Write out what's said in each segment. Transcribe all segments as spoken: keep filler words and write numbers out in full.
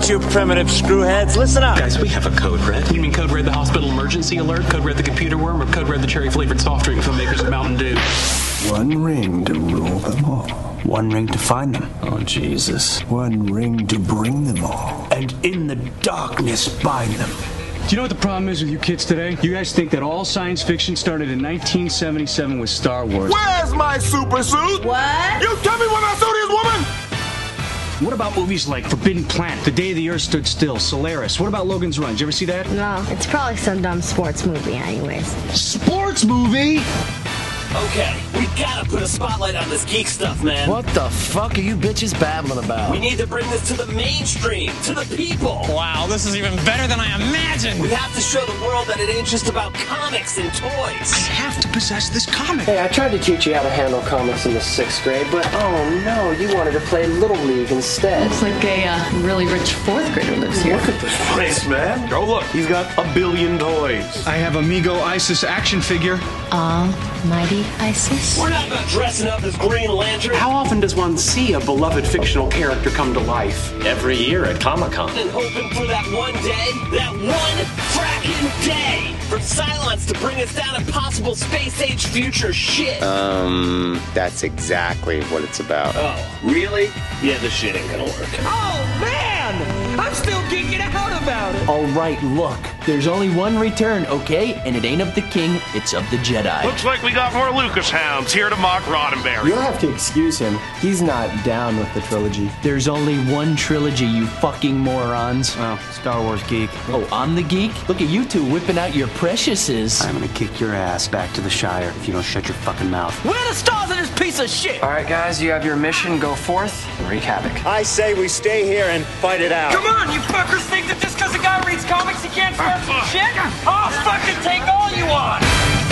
right, you primitive screwheads, listen up. Guys, we have a code red. You mean code red the hospital emergency alert, code red the computer worm, or code red the cherry-flavored soft drink from makers of Mountain Dew? One ring to rule them all. One ring to find them. Oh, Jesus. One ring to bring them all. And in the darkness bind them. Do you know what the problem is with you kids today? You guys think that all science fiction started in nineteen seventy-seven with Star Wars. Where's my super suit? What? You tell me where my suit is, woman! What about movies like Forbidden Planet, The Day the Earth Stood Still, Solaris? What about Logan's Run? Did you ever see that? No, it's probably some dumb sports movie anyways. Sports movie? Okay, we gotta put a spotlight on this geek stuff, man. What the fuck are you bitches babbling about? We need to bring this to the mainstream, to the people. Wow, this is even better than I imagined. We have to show the world that it ain't just about comics and toys. I have to possess this comic. Hey, I tried to teach you how to handle comics in the sixth grade, but oh no, you wanted to play Little League instead. Looks like a uh, really rich fourth grader lives here. Look at this place, man. Oh, look, he's got a billion toys. I have Amigo Isis action figure. Almighty Isis. We're not about dressing up as Green Lantern. How often does one see a beloved fictional character come to life? Every year at Comic-Con. And hoping for that one day, that one fracking day, for Cylons to bring us down impossible space-age future shit. Um, that's exactly what it's about. Oh, really? Yeah, this shit ain't gonna work. Oh, man! I'm still geeking out about it. All right, look, there's only one return, okay? And it ain't of the king, it's of the Jedi. Looks like we got more Lucas hounds here to mock Roddenberry. You'll have to excuse him. He's not down with the trilogy. There's only one trilogy, you fucking morons. Oh, Star Wars geek. Oh, I'm the geek? Look at you two whipping out your preciouses. I'm gonna kick your ass back to the Shire if you don't shut your fucking mouth. Where are the stars of this piece of shit? All right, guys, you have your mission. Go forth and wreak havoc. I say we stay here and fight it out. Come on, you fuckers think that just because a guy reads comics he can't start some shit? I'll fucking take all you want!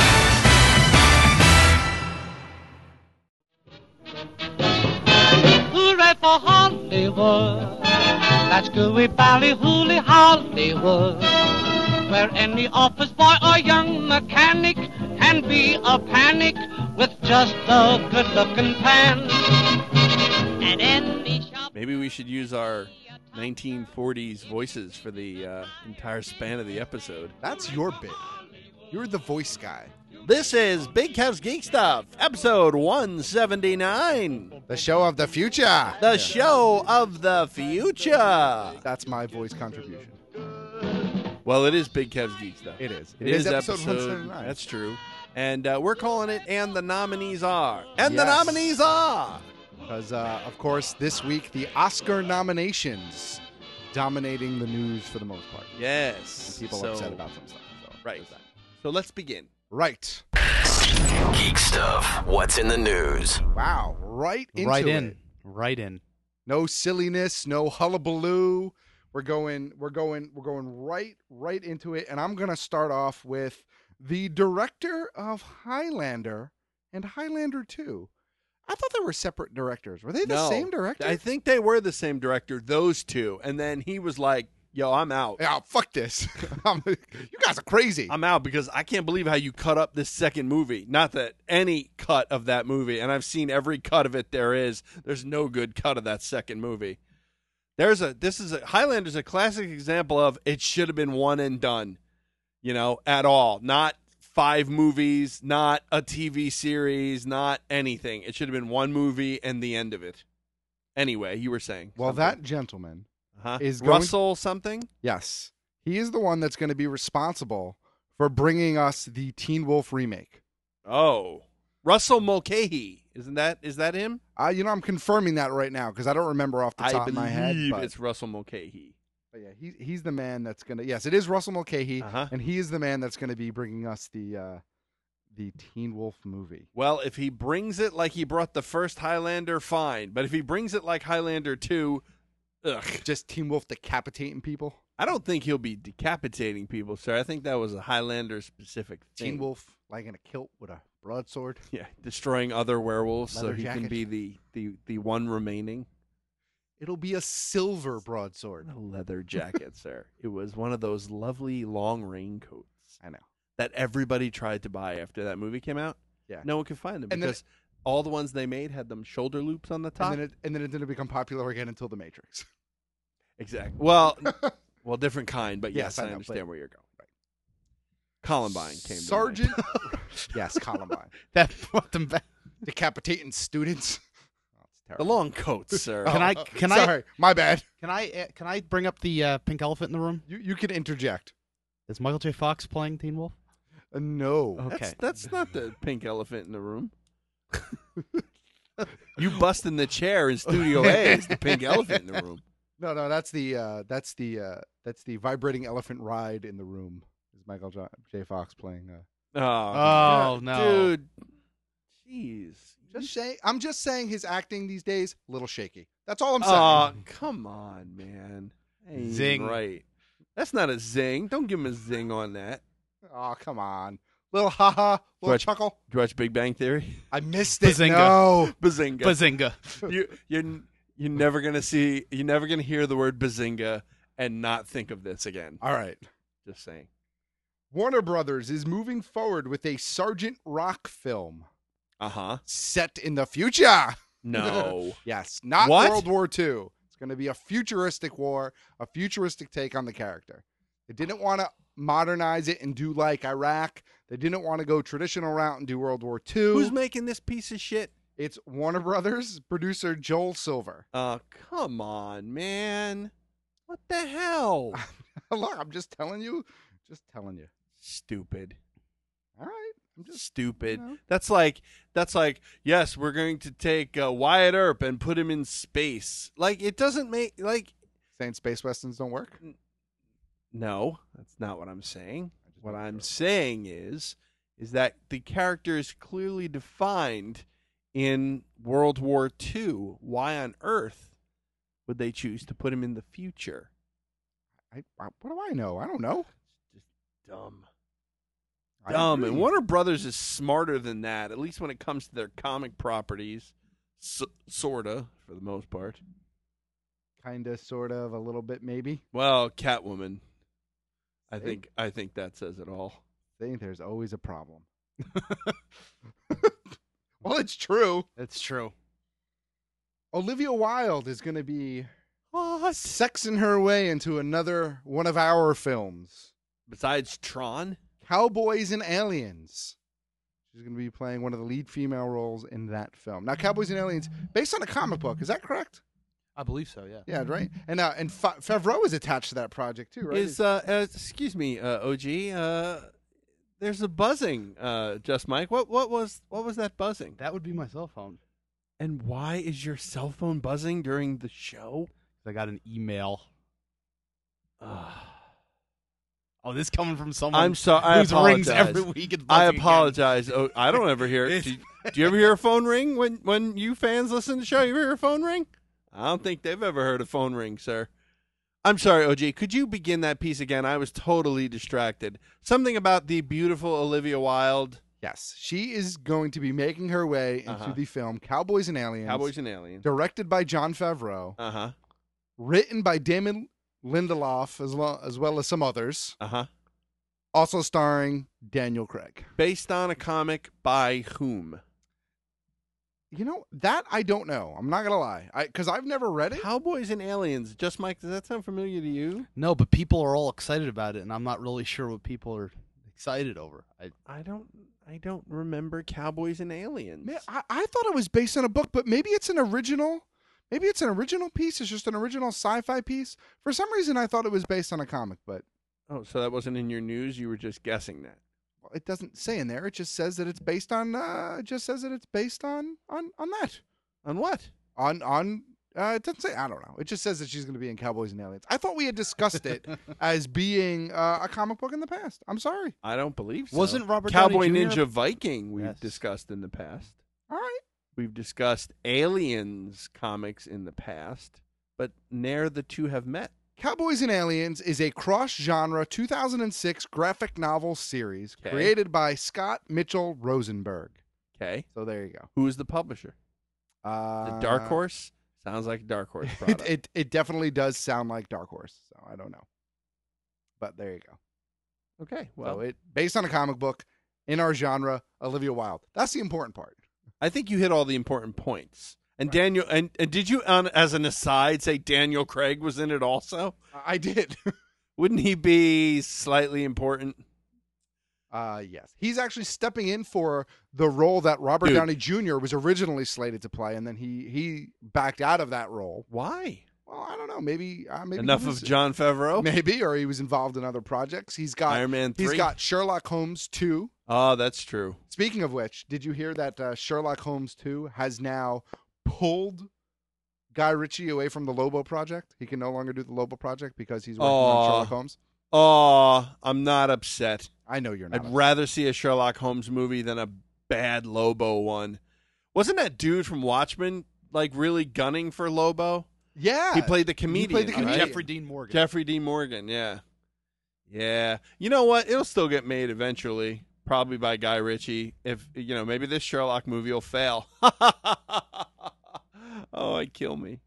Hooray for Hollywood! That's gooey bally hooly Hollywood, where any office boy or young mechanic can be a panic with just a good-looking pan. And any shop. Maybe we should use our nineteen forties voices for the uh, entire span of the episode. That's your bit. You're the voice guy. This is Big Kev's Geek Stuff, episode one seventy-nine. The show of the future. The show of the future. That's my voice contribution. Well, it is Big Kev's Geek Stuff. It is. It, it is, is episode, episode one seventy-nine. That's true. And uh, we're calling it And the Nominees Are. And Yes. the nominees are. Because, uh, of course, this week, the Oscar nominations dominating the news for the most part. Yes. And people So- are upset about some stuff. So Right. there's that. So let's begin. Right. Geek stuff. What's in the news? Wow. Right into right it. in. Right in. No silliness, no hullabaloo. We're going we're going we're going right right into it, and I'm going to start off with the director of Highlander and Highlander two. I thought they were separate directors. Were they the No, same director? I think they were the same director, those two. And then he was like, yo, I'm out. Yeah, fuck this. I'm- you guys are crazy. I'm out because I can't believe how you cut up this second movie. Not that any cut of that movie, and I've seen every cut of it there is. There's no good cut of that second movie. There's a this is a Highlander's a classic example of it should have been one and done, you know, at all. Not five movies, not a T V series, not anything. It should have been one movie and the end of it. Anyway, you were saying. Well, something. that gentleman uh-huh. is going Russell something? Yes. He is the one that's going to be responsible for bringing us the Teen Wolf remake. Oh. Russell Mulcahy. Isn't that is that him? Uh, you know, I'm confirming that right now because I don't remember off the I top of my head. believe But, it's Russell Mulcahy. but yeah, he, he's the man that's going to. Yes, it is Russell Mulcahy, Uh-huh. and he is the man that's going to be bringing us the uh, the Teen Wolf movie. Well, if he brings it like he brought the first Highlander, fine. But if he brings it like Highlander two, ugh. Just Teen Wolf decapitating people. I don't think he'll be decapitating people, sir. I think that was a Highlander specific thing. Teen Wolf like in a kilt with a broadsword. Yeah, destroying other werewolves Leather so he jacket. can be the, the, the one remaining. It'll be a silver broadsword. A leather jacket, sir. It was one of those lovely long raincoats. I know. That everybody tried to buy after that movie came out. Yeah. No one could find them And then because all the ones they made had them shoulder loops on the top. And then, it, and then it didn't become popular again until The Matrix. Exactly. Well, well, different kind, but Yes, yes, I I, know, understand but- where you're going. Columbine came to Sergeant. mind. Yes, Columbine. That brought them back. Decapitating students. The long coats, sir. Can I? Oh, Can I? sorry, my bad. Can I? uh, Can I bring up the uh, pink elephant in the room? You you can interject. Is Michael J. Fox playing Teen Wolf? Uh, no. Okay. That's, that's not the pink elephant in the room. You busting the chair in Studio A is the pink elephant in the room. No, no, that's the uh, that's the uh, that's the vibrating elephant ride in the room. Is Michael J. J. Fox playing? Uh... Oh, Oh, no. dude. Jeez. Just say, I'm just saying his acting these days a little shaky. That's all I'm saying. Oh, come on, man. Ain't Zing. Right. That's not a zing. Don't give him a zing on that. Oh, come on. Little haha, little Watch- chuckle. Did you watch Big Bang Theory? I missed it. Bazinga. No. Bazinga. Bazinga. you you're you're never gonna see you're never gonna hear the word bazinga and not think of this again. All right. Just saying. Warner Brothers is moving forward with a Sergeant Rock film Uh-huh. set in the future. No. Yes, not What? World War Two. It's going to be a futuristic war, a futuristic take on the character. They didn't want to modernize it and do like Iraq. They didn't want to go traditional route and do World War Two. Who's making this piece of shit? It's Warner Brothers producer Joel Silver. Oh, come on, man. What the hell? Look, I'm just telling you. Just telling you. Stupid. All right. I'm just Stupid. you know. That's like that's like yes, we're going to take uh, Wyatt Earp and put him in space. Like it doesn't make like saying space westerns don't work. no, that's not what I'm saying. What I'm saying is is that the character is clearly defined in World War Two. Why on earth would they choose to put him in the future? I, I, what do I know? I don't know. Just dumb. I Dumb. agree. And Warner Brothers is smarter than that, at least when it comes to their comic properties. S- sorta, for the most part. Kinda, sort of, a little bit, maybe. Well, Catwoman. I See? think I think that says it all. I think there's always a problem. Well, it's true. It's true. Olivia Wilde is going to be sexing her way into another one of our films, Besides Tron? Cowboys and Aliens. She's going to be playing one of the lead female roles in that film. Now, Cowboys and Aliens, based on a comic book, is that correct? I believe so. Yeah. Yeah, right. And uh, and Fa- Favreau is attached to that project too, right? Is uh, uh excuse me, uh, O G, uh there's a buzzing, uh, Just Mike. What what was what was that buzzing? That would be my cell phone. And why is your cell phone buzzing during the show? I got an email. Oh, this coming from someone I'm sorry. I whose apologize. rings every week. is I buzzing apologize. Oh, I don't ever hear it. Do, do you ever hear a phone ring when when you fans listen to the show? You ever hear a phone ring? I don't think they've ever heard a phone ring, sir. I'm sorry, O G. Could you begin that piece again? I was totally distracted. Something about the beautiful Olivia Wilde. Yes, she is going to be making her way into Uh-huh. the film Cowboys and Aliens. Cowboys and Aliens. Directed by Jon Favreau. Uh huh. Written by Damon Lindelof as well as, well as some others. Uh huh. Also starring Daniel Craig. Based on a comic by whom? You know, that I don't know. I'm not going to lie. I Because I've never read it. Cowboys and Aliens. Just Mike, does that sound familiar to you? No, but people are all excited about it, and I'm not really sure what people are excited over. I I don't I don't remember Cowboys and Aliens. Man, I, I thought it was based on a book, but maybe it's an original. Maybe it's an original piece. It's just an original sci-fi piece. For some reason, I thought it was based on a comic, but Oh, so that wasn't in your news? You were just guessing that. well, it doesn't say in there. It just says that it's based on. Uh, it just says that it's based on on on that. On what? On on. Uh, it doesn't say. I don't know. It just says that she's going to be in Cowboys and Aliens. I thought we had discussed it as being uh, a comic book in the past. I'm sorry. I don't believe so. Wasn't Robert Cowboy Downey Junior Ninja Viking we've Yes. discussed in the past. All right. We've discussed Aliens comics in the past, but ne'er the two have met. Cowboys and Aliens is a cross-genre two thousand six graphic novel series Okay. created by Scott Mitchell Rosenberg. Okay. So there you go. Who is the publisher? Uh, The Dark Horse? Sounds like a Dark Horse It, product. it it definitely does sound like Dark Horse. So I don't know, but there you go. okay. Well, Well, it based on a comic book in our genre, Olivia Wilde. That's the important part. I think you hit all the important points. And Daniel, and, and did you, on, as an aside, say Daniel Craig was in it also? I did. Wouldn't he be slightly important? Uh, yes. He's actually stepping in for the role that Robert Dude. Downey Junior was originally slated to play, and then he he backed out of that role. Why? Well, I don't know. Maybe uh, maybe Enough he was- of Jon Favreau? Maybe, or he was involved in other projects. He's got Iron Man He's three? got Sherlock Holmes two. Oh, that's true. Speaking of which, did you hear that uh, Sherlock Holmes two has now pulled Guy Ritchie away from the Lobo project? He can no longer do the Lobo project because he's working Aw. on Sherlock Holmes. Oh, I'm not upset. I know you're not. I'd rather see a Sherlock Holmes movie than a bad Lobo one. Wasn't that dude from Watchmen like really gunning for Lobo? Yeah. He played the He comedian. played the right? comedian. Jeffrey Dean Morgan. Jeffrey Dean Morgan, yeah. Yeah. You know what? It'll still get made eventually, probably by Guy Ritchie. If, you know, maybe this Sherlock movie will fail. Oh, I'd kill me.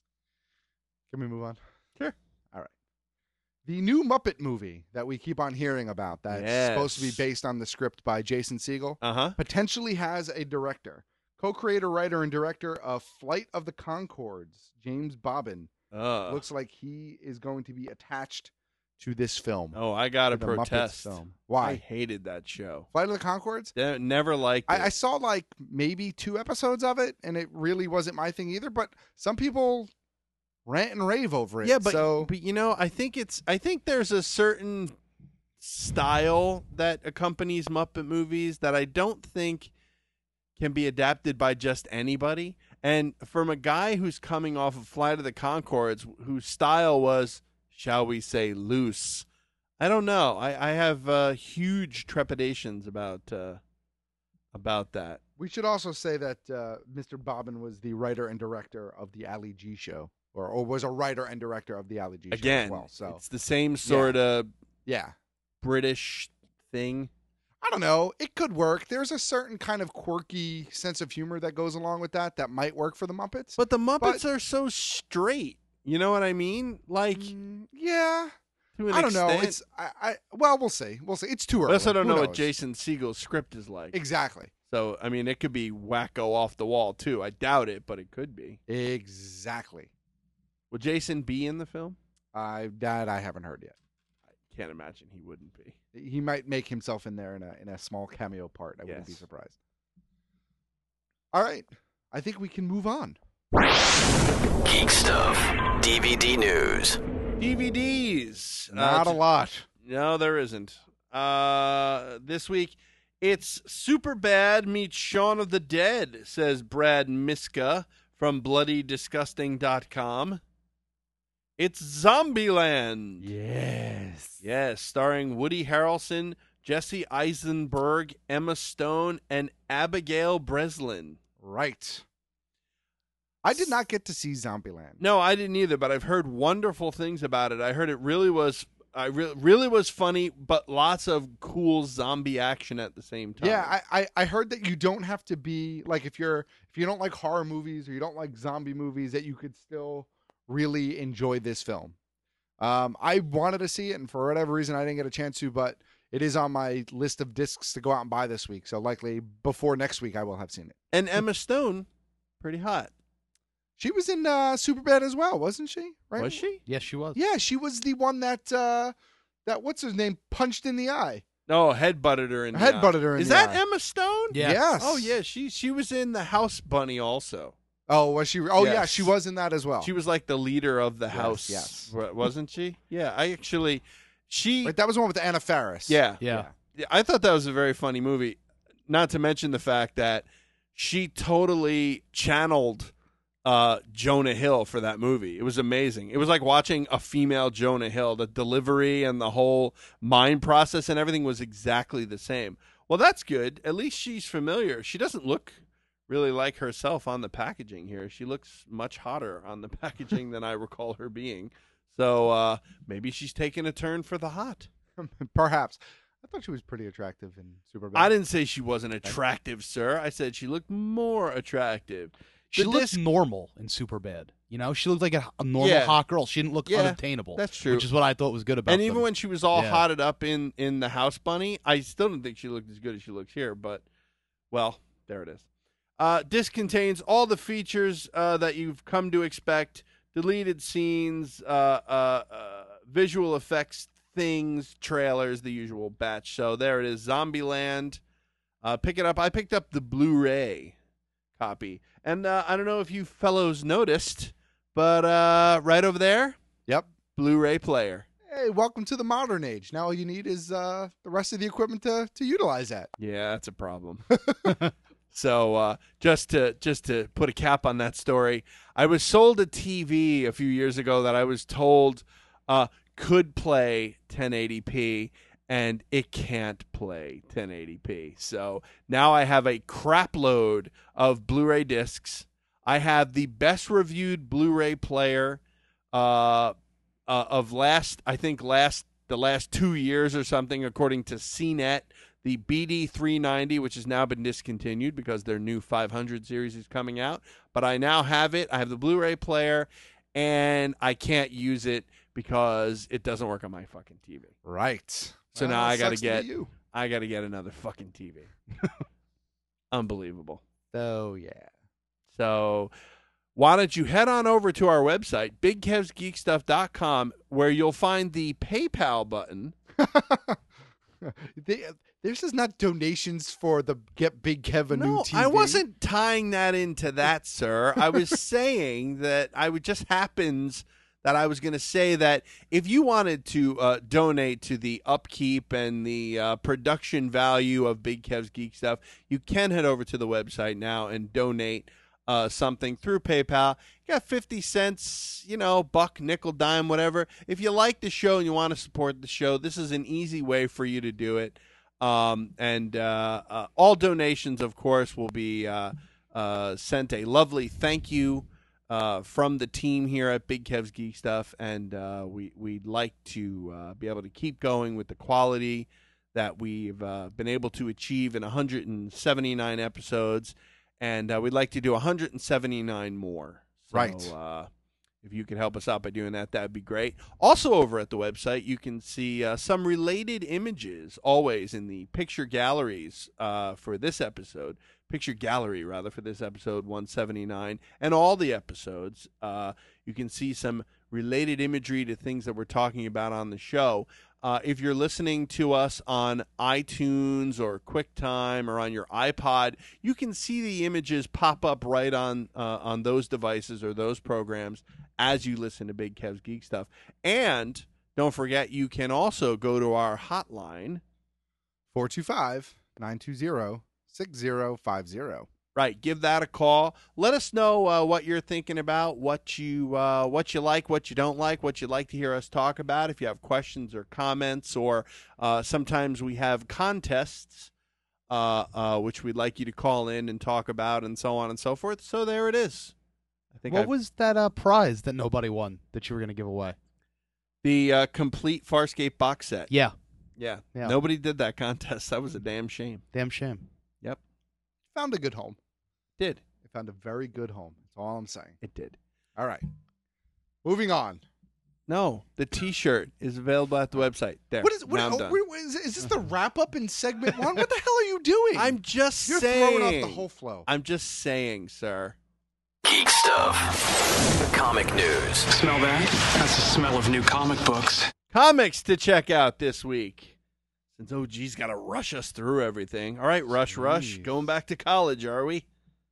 Can we move on? Sure. All right. The new Muppet movie that we keep on hearing about that's Yes. supposed to be based on the script by Jason Segel Uh-huh. potentially has a director. Co-creator, writer, and director of Flight of the Conchords, James Bobbin. Uh. Looks like he is going to be attached to this film. Oh, I got to to the Muppets protest. film. Why? I hated that show. Flight of the Conchords? Ne- Never liked it. I, I saw like maybe two episodes of it, and it really wasn't my thing either. But some people rant and rave over it. Yeah, but so but you know, I think it's I think there's a certain style that accompanies Muppet movies that I don't think can be adapted by just anybody. And from a guy who's coming off of Flight of the Conchords, whose style was, shall we say, loose, I don't know. I, I have uh, huge trepidations about uh, about that. we should also say that uh, Mister Bobbin was the writer and director of the Ali G Show, or, or was a writer and director of the Ali G Show Again, as well. So it's the same sort of yeah. British thing. I don't know. It could work. There's a certain kind of quirky sense of humor that goes along with that that might work for the Muppets. But the Muppets are so straight. You know what I mean? Like, yeah. to an I don't know. extent. It's I, I well, we'll see. We'll see. It's too early. I also don't Who know what knows? Jason Segel's script is like. Exactly. So, I mean, it could be wacko off the wall, too. I doubt it, but it could be. Exactly. Will Jason be in the film? I that I haven't heard yet. I can't imagine he wouldn't be. He might make himself in there in a in a small cameo part. I wouldn't be Yes. surprised. All right. I think we can move on. Geek Stuff. D V D news. D V Ds. Not Uh, a lot. No, there isn't. Uh, this week, it's Superbad meets Shaun of the Dead, says Brad Miska from bloody disgusting dot com. It's Zombieland. Yes. Yes, starring Woody Harrelson, Jesse Eisenberg, Emma Stone, and Abigail Breslin. Right. I did not get to see Zombieland. No, I didn't either, but I've heard wonderful things about it. I heard it really was I re- really was funny, but lots of cool zombie action at the same time. Yeah, I, I, I heard that you don't have to be like if you're if you don't like horror movies or you don't like zombie movies that you could still really enjoy this film. Um, I wanted to see it, and for whatever reason, I didn't get a chance to. But it is on my list of discs to go out and buy this week. So likely before next week, I will have seen it. And Emma Stone, pretty hot. She was in uh, Superbad as well, wasn't she? Right? Was she? Yes, she was. Yeah, she was the one that uh, that what's his name punched in the eye. No, head butted her in. The Head eye. butted her in Is the that eye. Emma Stone? Yes. Yes. Oh yeah, she she was in the House Bunny also. Oh, was she? Oh, yeah, Yes. she was in that as well. She was like the leader of the Yes, house. yes. wa- wasn't she? Yeah, I actually, she. Right, that was the one with Anna Faris. Yeah, Yeah. Yeah, I thought that was a very funny movie. Not to mention the fact that she totally channeled uh, Jonah Hill for that movie. It was amazing. It was like watching a female Jonah Hill. The delivery and the whole mind process and everything was exactly the same. Well, that's good. At least she's familiar. She doesn't look really like herself on the packaging here. She looks much hotter on the packaging than I recall her being. So uh, maybe she's taking a turn for the hot. Perhaps. I thought she was pretty attractive in Superbad. I didn't say she wasn't attractive, sir. I said she looked more attractive. She The looked disc- normal in Superbad. You know, she looked like a, a normal Yeah. hot girl. She didn't look Yeah, unattainable. that's true. Which is what I thought was good about and even them. when she was all Yeah. hotted up in, in the House Bunny, I still don't think she looked as good as she looks here. But, well, there it is. Uh, disc contains all the features uh, that you've come to expect: deleted scenes, uh, uh, uh, visual effects, things, trailers, the usual batch. So there it is, Zombieland. Uh, pick it up. I picked up the Blu-ray copy, and uh, I don't know if you fellows noticed, but uh, right over there, yep, Blu-ray player. Hey, welcome to the modern age. Now all you need is uh, the rest of the equipment to, to utilize that. Yeah, that's a problem. So uh, just to just to put a cap on that story, I was sold a T V a few years ago that I was told uh, could play ten eighty p, and it can't play ten eighty p. So now I have a crap load of Blu-ray discs. I have the best reviewed Blu-ray player uh, uh, of last, I think last the last two years or something, according to C net. The B D three ninety, which has now been discontinued because their new five hundred series is coming out. But I now have it. I have the Blu-ray player, and I can't use it because it doesn't work on my fucking T V. Right. So Well, now I that got to sucks to get be you. I got to get another fucking T V. Unbelievable. Oh yeah. So why don't you head on over to our website, big kevs geek stuff dot com, where you'll find the PayPal button. They, this is not donations for the Get Big Kev a new No, T V. I wasn't tying that into that, sir. I was saying that I would just happens that I was going to say that if you wanted to uh, donate to the upkeep and the uh, production value of Big Kev's Geek Stuff, you can head over to the website now and donate uh, something through PayPal. You got fifty cents, you know, buck, nickel, dime, whatever. If you like the show and you want to support the show, this is an easy way for you to do it. Um, and uh, uh, all donations, of course, will be uh, uh, sent a lovely thank you uh, from the team here at Big Kev's Geek Stuff. And uh, we, we'd like to uh, be able to keep going with the quality that we've uh, been able to achieve in one hundred seventy-nine episodes. And uh, we'd like to do one hundred seventy-nine more. So, Right. Uh, if you could help us out by doing that, that would be great. Also over at the website, you can see uh, some related images always in the picture galleries uh, for this episode. Picture gallery, rather, for this episode one seventy-nine. And all the episodes, uh, you can see some related imagery to things that we're talking about on the show. Uh, if you're listening to us on iTunes or QuickTime or on your iPod, you can see the images pop up right on uh, on those devices or those programs as you listen to Big Kev's Geek Stuff. And don't forget, you can also go to our hotline. four two five, nine two zero, six zero five zero. Right, give that a call. Let us know uh, what you're thinking about, what you uh, what you like, what you don't like, what you'd like to hear us talk about. If you have questions or comments, or uh, sometimes we have contests, uh, uh, which we'd like you to call in and talk about, and so on and so forth. So there it is. I think What I've- was that uh, prize that nobody won that you were going to give away? the uh, complete Farscape box set. Yeah. yeah, Yeah. Nobody did that contest. That was a damn shame. Damn shame. Yep, Found a good home. did They found a very good home. That's all I'm saying. it did. All right. Moving on. No, the T-shirt is available at the website. There. What is what, now I'm oh, done. what- is, is this the wrap up in segment one? What the hell are you doing? I'm just You're saying. throwing off the whole flow. I'm just saying, sir. Geek stuff. Comic news. Smell that? That's the smell of new comic books. Comics to check out this week. Since O G's got to rush us through everything. All right, rush, rush. Jeez. Going back to college, are we?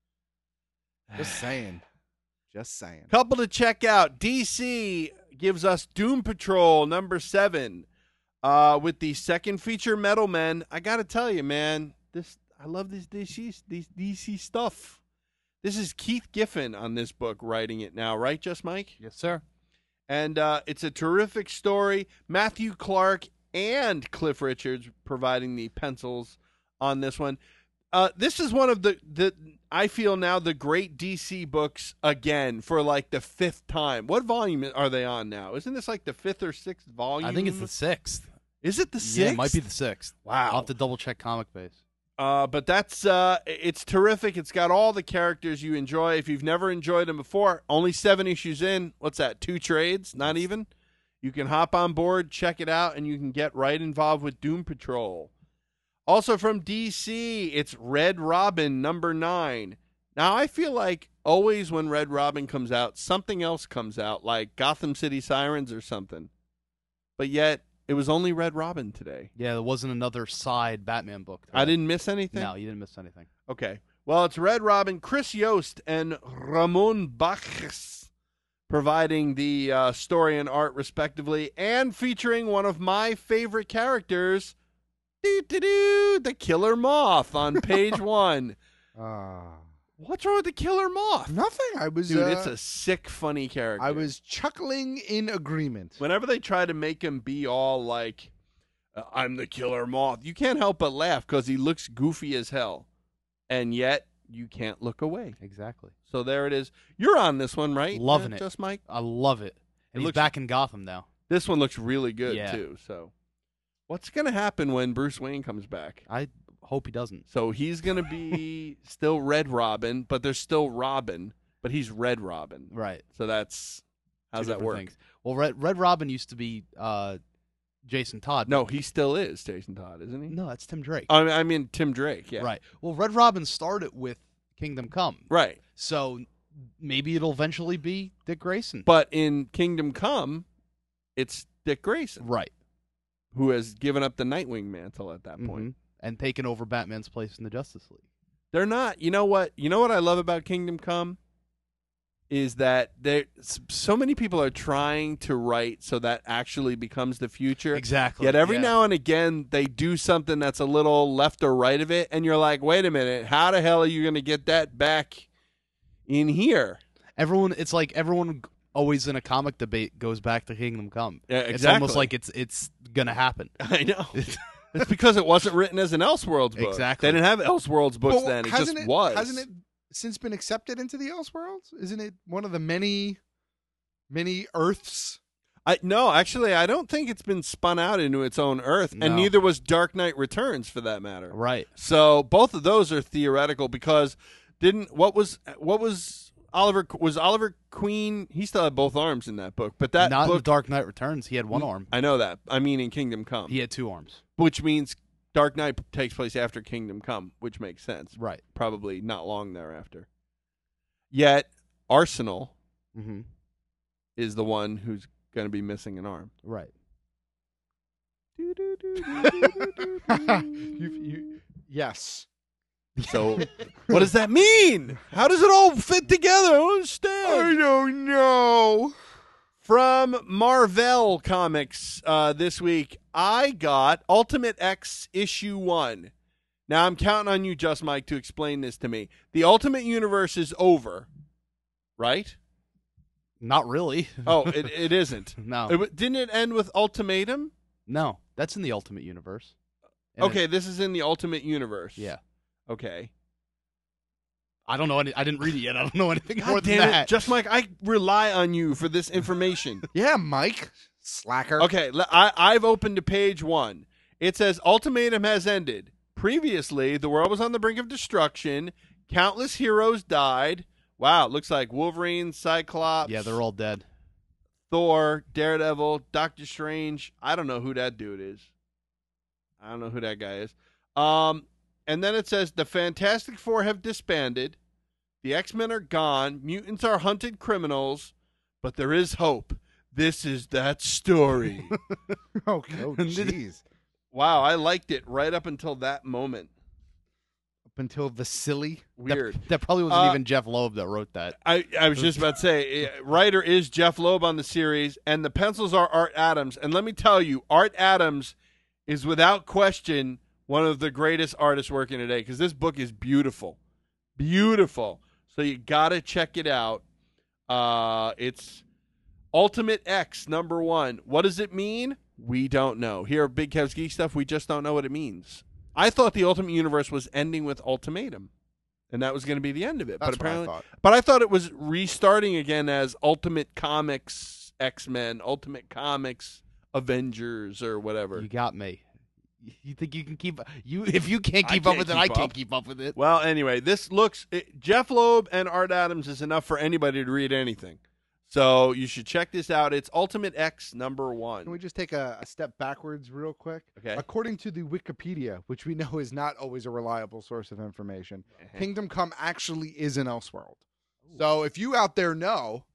Just saying. Just saying. Couple to check out. D C gives us Doom Patrol number seven uh, with the second feature Metal Men. I got to tell you, man, this I love this D C, these D C stuff. This is Keith Giffen on this book writing it now, right, Just Mike? Yes, sir. And uh, it's a terrific story. Matthew Clark and Cliff Richards providing the pencils on this one. Uh, this is one of the, the, I feel now, the great D C books again for like the fifth time. What volume are they on now? Isn't this like the fifth or sixth volume? I think it's the sixth. Is it the sixth? Yeah, it might be the sixth. Wow. I'll have to double check Comic Base. Uh, but that's uh, it's terrific. It's got all the characters you enjoy. If you've never enjoyed them before, only seven issues in. What's that? Two trades? Not even. You can hop on board, check it out, and you can get right involved with Doom Patrol. Also from D C, it's Red Robin number nine. Now, I feel like always when Red Robin comes out, something else comes out, like Gotham City Sirens or something. But yet, it was only Red Robin today. Yeah, there wasn't another side Batman book. Today. I didn't miss anything? No, you didn't miss anything. Okay. Well, it's Red Robin, Chris Yost, and Ramon Bachs providing the uh, story and art, respectively, and featuring one of my favorite characters, doo-doo-doo, the Killer Moth on page one. Ah. What's wrong with the Killer Moth? Nothing. I was. Dude, uh, it's a sick, funny character. I was chuckling in agreement. Whenever they try to make him be all like, uh, I'm the Killer Moth, you can't help but laugh because he looks goofy as hell. And yet, you can't look away. Exactly. So there it is. You're on this one, right? Loving uh, it. Just Mike? I love it. And It he's looks- back in Gotham now. This one looks really good, Yeah. too. So what's going to happen when Bruce Wayne comes back? I hope he doesn't. So he's going to be still Red Robin, but there's still Robin, but he's Red Robin. Right. So that's, how's Two that different work? things. Well, Red, Red Robin used to be uh, Jason Todd. No, he still is Jason Todd, isn't he? No, that's Tim Drake. I mean, I mean Tim Drake, yeah. Right. Well, Red Robin started with Kingdom Come. Right. So maybe it'll eventually be Dick Grayson. But in Kingdom Come, it's Dick Grayson. Right. Who has given up the Nightwing mantle at that point. Mhm. And taken over Batman's place in the Justice League. They're not. You know what? You know what I love about Kingdom Come is that there so many people are trying to write so that actually becomes the future. Exactly. Yet every yeah. now and again they do something that's a little left or right of it, and you're like, wait a minute, how the hell are you going to get that back in here? Everyone, it's like everyone always in a comic debate goes back to Kingdom Come. Yeah, It's almost exactly. like it's it's gonna happen. I know. It's because it wasn't written as an Elseworlds book. Exactly. They didn't have Elseworlds books Well, then. It hasn't just was. Hasn't it since been accepted into the Elseworlds? Isn't it one of the many, many Earths? I no, actually, I don't think it's been spun out into its own Earth, No. and neither was Dark Knight Returns, for that matter. Right. So both of those are theoretical because didn't what was what was Oliver was Oliver Queen? He still had both arms in that book, but that Not in book. Dark Knight Returns. He had one arm. I know that. I mean, in Kingdom Come, He had two arms. which means Dark Knight takes place after Kingdom Come, which makes sense. Right. Probably not long thereafter. Yet Arsenal Mm-hmm. is the one who's going to be missing an arm. Right. you, you, yes. So, what does that mean? How does it all fit together? I don't understand. I don't know. From Marvel Comics uh, this week, I got Ultimate X issue one. Now, I'm counting on you, Just Mike, to explain this to me. The Ultimate Universe is over, right? Not really. Oh, it, it isn't. No. It, w- didn't it end with Ultimatum? No, that's in the Ultimate Universe. And Okay, it- this is in the Ultimate Universe. yeah. Okay. I don't know. Any, I didn't read it yet. I don't know anything more God than damn that. it, Just Mike, I rely on you for this information. Yeah, Mike. Slacker. Okay, le- I, I've opened to page one. It says, Ultimatum has ended. Previously, the world was on the brink of destruction. Countless heroes died. Wow, it looks like Wolverine, Cyclops, Yeah, they're all dead. Thor, Daredevil, Doctor Strange. I don't know who that dude is. I don't know who that guy is. Um, and then it says, the Fantastic Four have disbanded. The X-Men are gone. Mutants are hunted criminals. But there is hope. This is that story. Oh, oh, jeez. Wow, I liked it right up until that moment. Up until the silly. Weird. That probably wasn't Uh, even Jeff Loeb that wrote that. I, I was just about to say, uh, writer is Jeff Loeb on the series, and the pencils are Art Adams. And let me tell you, Art Adams is without question one of the greatest artists working today because this book is beautiful. Beautiful. So you got to check it out. Uh, it's Ultimate X, number one. What does it mean? We don't know. Here at Big Kev's Geek Stuff, we just don't know what it means. I thought the Ultimate Universe was ending with Ultimatum, and that was going to be the end of it. That's but what I apparently, thought. but I thought it was restarting again as Ultimate Comics X-Men, Ultimate Comics Avengers, or whatever. You got me. You think you can keep you? If you can't I keep up can't with it, keep I can't up. keep up with it. Well, anyway, this looks it, Jeff Loeb and Art Adams is enough for anybody to read anything. So you should check this out. It's Ultimate X number one. Can we just take a, a step backwards real quick? Okay. According to the Wikipedia, which we know is not always a reliable source of information, Uh-huh. Kingdom Come actually is an Elseworld. So if you out there know,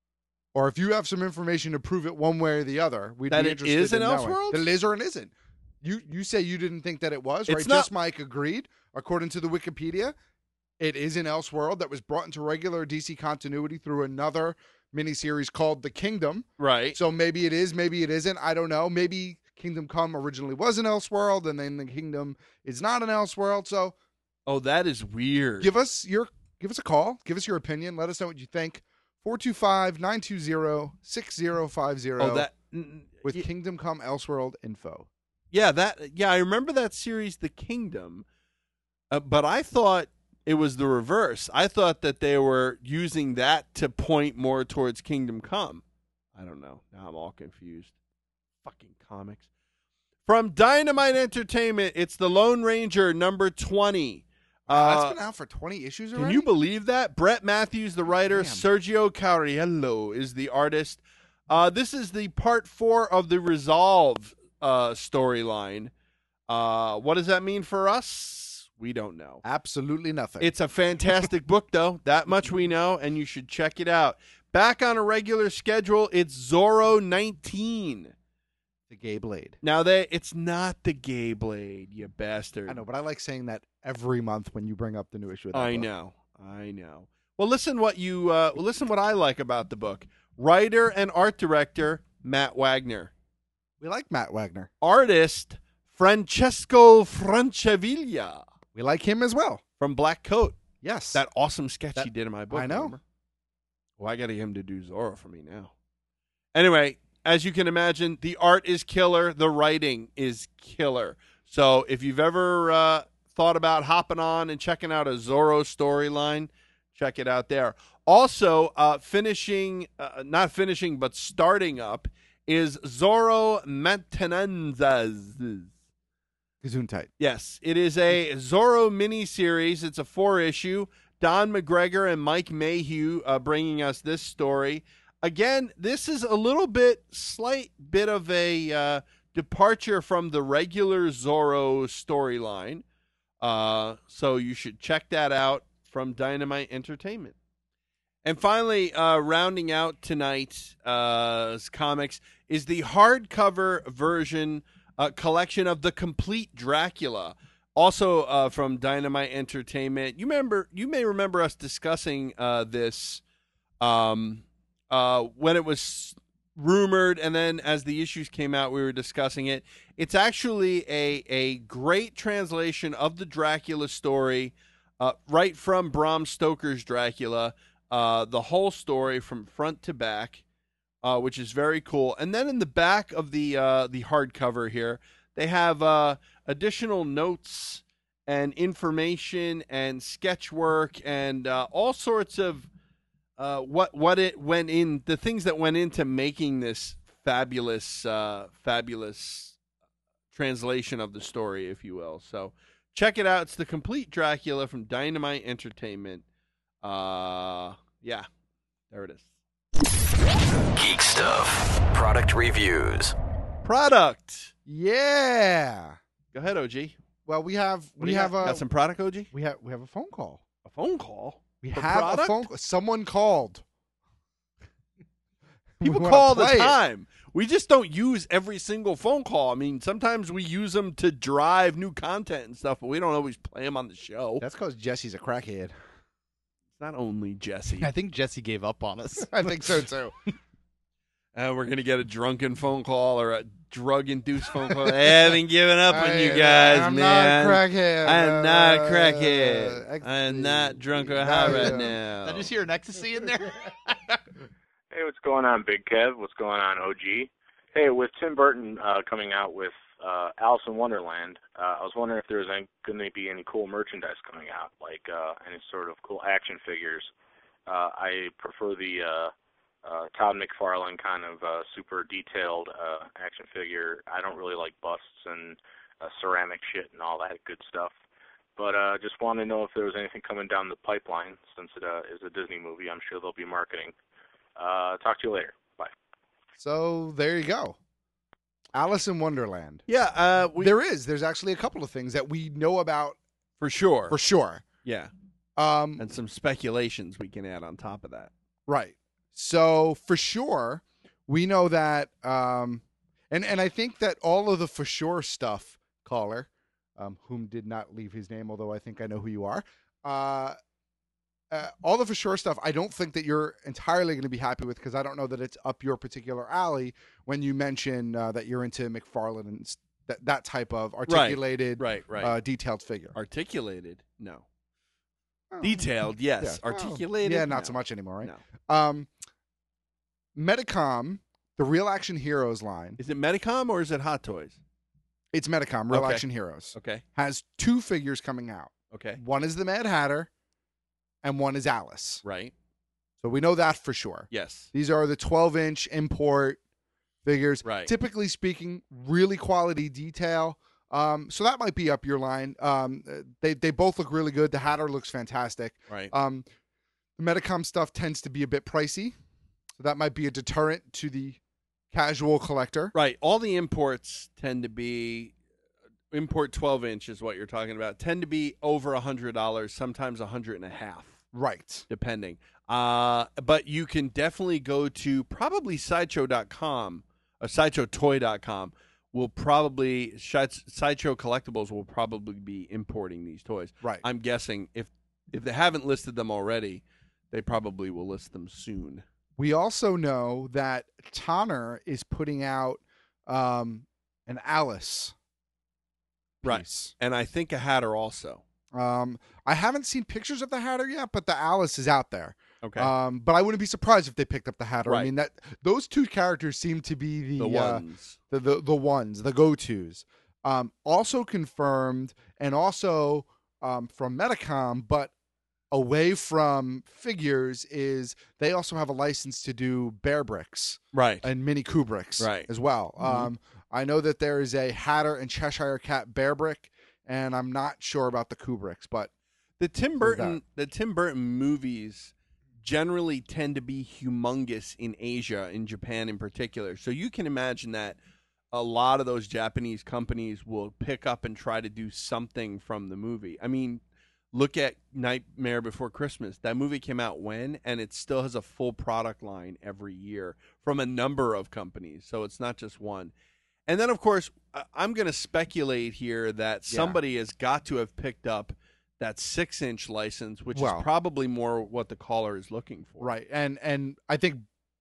or if you have some information to prove it one way or the other, we'd That be it interested is in an knowing. Elseworld? That it is or it isn't. You you say you didn't think that it was, It's right? not- Just Mike agreed. According to the Wikipedia, it is an Elseworld that was brought into regular D C continuity through another miniseries called The Kingdom. Right. So maybe it is, maybe it isn't. I don't know. Maybe Kingdom Come originally was an Elseworld, and then the Kingdom is not an Elseworld. So Oh, that is weird. give us your give us a call. Give us your opinion. Let us know what you think. four two five, nine two zero, six zero five zero Oh, that with Kingdom Come Elseworld info. Yeah, that yeah, I remember that series, The Kingdom. Uh, but I thought it was the reverse. I thought that they were using that to point more towards Kingdom Come. I don't know. Now I'm all confused. Fucking comics. From Dynamite Entertainment, it's The Lone Ranger number twenty. Wow, Uh, that's been out for twenty issues already? Can you believe that? Brett Matthews, the writer, Sergio Cariello is the artist. Uh, this is the part four of the Resolve uh, storyline. Uh, what does that mean for us? We don't know. Absolutely nothing. It's a fantastic book, though. That much we know, and you should check it out. Back on a regular schedule, it's Zorro nineteen. The Gay Blade. Now, they it's not the Gay Blade, you bastard. I know, but I like saying that every month when you bring up the new issue of that I book. know, I know. Well, listen what you uh, listen what I like about the book. Writer and art director Matt Wagner. We like Matt Wagner. Artist Francesco Francavilla. We like him as well. From Black Coat. Yes. That awesome sketch That- he did in my book. I know. remember? Well, I got to get him to do Zorro for me now. Anyway, as you can imagine, the art is killer. The writing is killer. So if you've ever uh, thought about hopping on and checking out a Zorro storyline, check it out there. Also, uh, finishing, uh, not finishing, but starting up is Zorro Mantenanzas. Gesundheit. Yes, it is a Zorro miniseries. It's a four-issue. Don McGregor and Mike Mayhew uh, bringing us this story. Again, this is a little bit, slight bit of a uh, departure from the regular Zorro storyline. Uh, so you should check that out from Dynamite Entertainment. And finally, uh, rounding out tonight's uh, comics is the hardcover version uh, collection of The Complete Dracula, also uh, from Dynamite Entertainment. You remember? You may remember us discussing uh, this um, uh, when it was rumored, and then as the issues came out, we were discussing it. It's actually a a great translation of the Dracula story, uh, right from Bram Stoker's Dracula. Uh, the whole story from front to back, uh, which is very cool. And then in the back of the uh, the hardcover here, they have uh, additional notes and information and sketch work and uh, all sorts of uh, what what it went in, the things that went into making this fabulous uh, fabulous translation of the story, if you will. So check it out. It's The Complete Dracula from Dynamite Entertainment. Uh, yeah, there it is. Geek Stuff. Product reviews. Product. Yeah. Go ahead, O G. Well, we have What do we you have got? a got some product, O G? we have we have a phone call. A phone call. We For have product? a phone. Someone called. People We wanna call all the play it. time. We just don't use every single phone call. I mean, sometimes we use them to drive new content and stuff, but we don't always play them on the show. That's because Jesse's a crackhead. It's not only Jesse. I think Jesse gave up on us. I think so too. Uh, we're going to get a drunken phone call or a drug-induced phone call. I haven't given up on you guys, I'm man. not a crackhead. I am not a Uh, crackhead. ecstasy. I am not drunk or high right Did now. I just hear an ecstasy in there? Hey, what's going on, Big Kev? What's going on, O G? Hey, with Tim Burton uh, coming out with uh, Alice in Wonderland, uh, I was wondering if there was going to be any cool merchandise coming out, like uh, any sort of cool action figures. Uh, I prefer the uh, uh, Todd McFarlane kind of uh, super detailed uh, action figure. I don't really like busts and uh, ceramic shit and all that good stuff. But uh, just wanted to know if there was anything coming down the pipeline, since it uh, is a Disney movie. I'm sure they'll be marketing. Uh, talk to you later. Bye. So there you go. Alice in Wonderland. Yeah, uh, we, there is. There's actually a couple of things that we know about for sure. For sure. Yeah. Um, and some speculations we can add on top of that. Right. So for sure, we know that, um, and and I think that all of the for sure stuff, caller, um, whom did not leave his name, although I think I know who you are. Uh, uh, all the for sure stuff, I don't think that you're entirely going to be happy with, because I don't know that it's up your particular alley when you mention uh, that you're into McFarlane and s- that that type of articulated, right, right, right. Uh, detailed figure. Articulated, no. Oh. Detailed, yes. Yeah. Articulated, yeah, not no. so much anymore, right? No. Um, Medicom, the Real Action Heroes line. Is it Medicom or is it Hot Toys? It's Medicom, Real Okay. Action Heroes. Okay. Has two figures coming out. Okay. One is the Mad Hatter, and one is Alice. Right. So we know that for sure. Yes. These are the twelve-inch import figures. Right. Typically speaking, really quality detail. Um, so that might be up your line. Um, they they both look really good. The Hatter looks fantastic. Right. Um, the Medicom stuff tends to be a bit pricey, so that might be a deterrent to the casual collector. Right. All the imports tend to be import twelve inch is what you're talking about. Tend to be over a hundred dollars, sometimes a hundred and a half. Right. Depending. Uh, but you can definitely go to probably sideshow dot com or sideshow toy dot com. Will probably Sideshow Collectibles will probably be importing these toys. Right. I'm guessing if if they haven't listed them already, they probably will list them soon. We also know that Tonner is putting out um, an Alice piece. Right. And I think a Hatter also. Um, I haven't seen pictures of the Hatter yet, but the Alice is out there. Okay. Um, but I wouldn't be surprised if they picked up the Hatter. I Right. mean, that those two characters seem to be the The uh, ones. the, the the ones, the go-tos. Um, also confirmed, and also um, from Medicom, but away from figures, is they also have a license to do Bear Bricks, right, and Mini Kubricks, right, as well. Mm-hmm. Um, I know that there is a Hatter and Cheshire Cat Bear Brick, and I'm not sure about the Kubricks, but the Tim Burton the Tim Burton movies generally tend to be humongous in Asia, in Japan in particular. So you can imagine that a lot of those Japanese companies will pick up and try to do something from the movie. I mean, look at Nightmare Before Christmas. That movie came out when, and it still has a full product line every year from a number of companies. So it's not just one. And then, of course, I'm going to speculate here that somebody has got to have picked up that six-inch license, which Well, is probably more what the caller is looking for. right. And and I think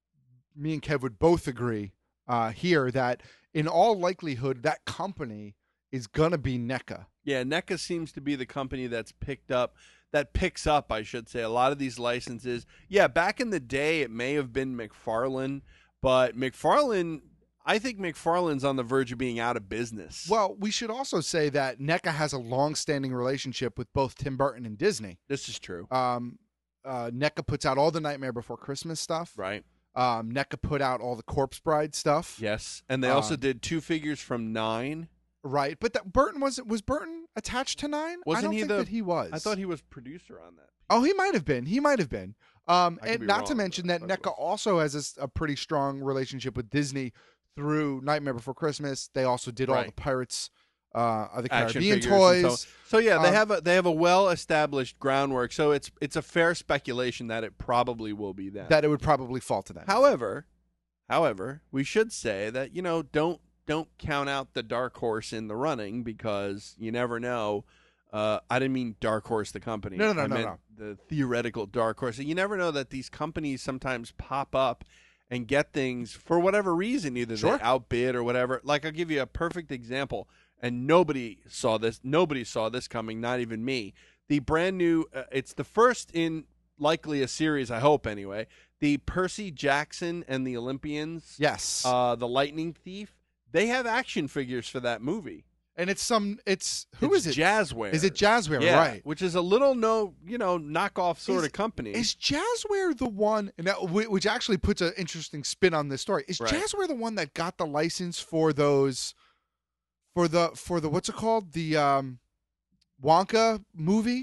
me and Kev would both agree uh, here that in all likelihood that company is gonna be NECA. Yeah, NECA seems to be the company that's picked up, that picks up, I should say, a lot of these licenses. Yeah, back in the day, it may have been McFarlane, but McFarlane, I think McFarlane's on the verge of being out of business. Well, we should also say that NECA has a long-standing relationship with both Tim Burton and Disney. This is true. Um, uh, NECA puts out all the Nightmare Before Christmas stuff. Right. Um, NECA put out all the Corpse Bride stuff. Yes, and they also Um, did two figures from Nine. Right, but that Burton was was Burton attached to Nine? Wasn't I don't he think the? that he was. I thought he was producer on that. Oh, he might have been. He might have been. Um, I could and be not wrong, to mention that NECA also has a s- a, pretty strong relationship with Disney through Nightmare Before Christmas. They also did all Right. the Pirates uh, of the Action Caribbean figures and toys. So, so yeah, they Um, have a they have a well established groundwork. So it's it's a fair speculation that it probably will be them. that it would probably fall to them. However, however, we should say that you know don't don't count out the dark horse in the running because you never know. Uh, I didn't mean dark horse the company. No, no, no, I no, meant no. The theoretical dark horse. You never know that these companies sometimes pop up and get things for whatever reason, either Sure. they outbid or whatever. Like I'll give you a perfect example, and nobody saw this. Nobody saw this coming, not even me. The brand new. Uh, it's the first in likely a series, I hope anyway. The Percy Jackson and the Olympians. Yes. Uh, the Lightning Thief. They have action figures for that movie. And it's some. It's who It's is it? Jazzware. Is it Jazzware? Yeah, Right. which is a little no, you know, knockoff sort Is- of company. Is Jazzware the one? And that, whi- which actually puts an interesting spin on this story. Is Right. Jazzware the one that got the license for those? For the for the what's it called? The um, Wonka movie.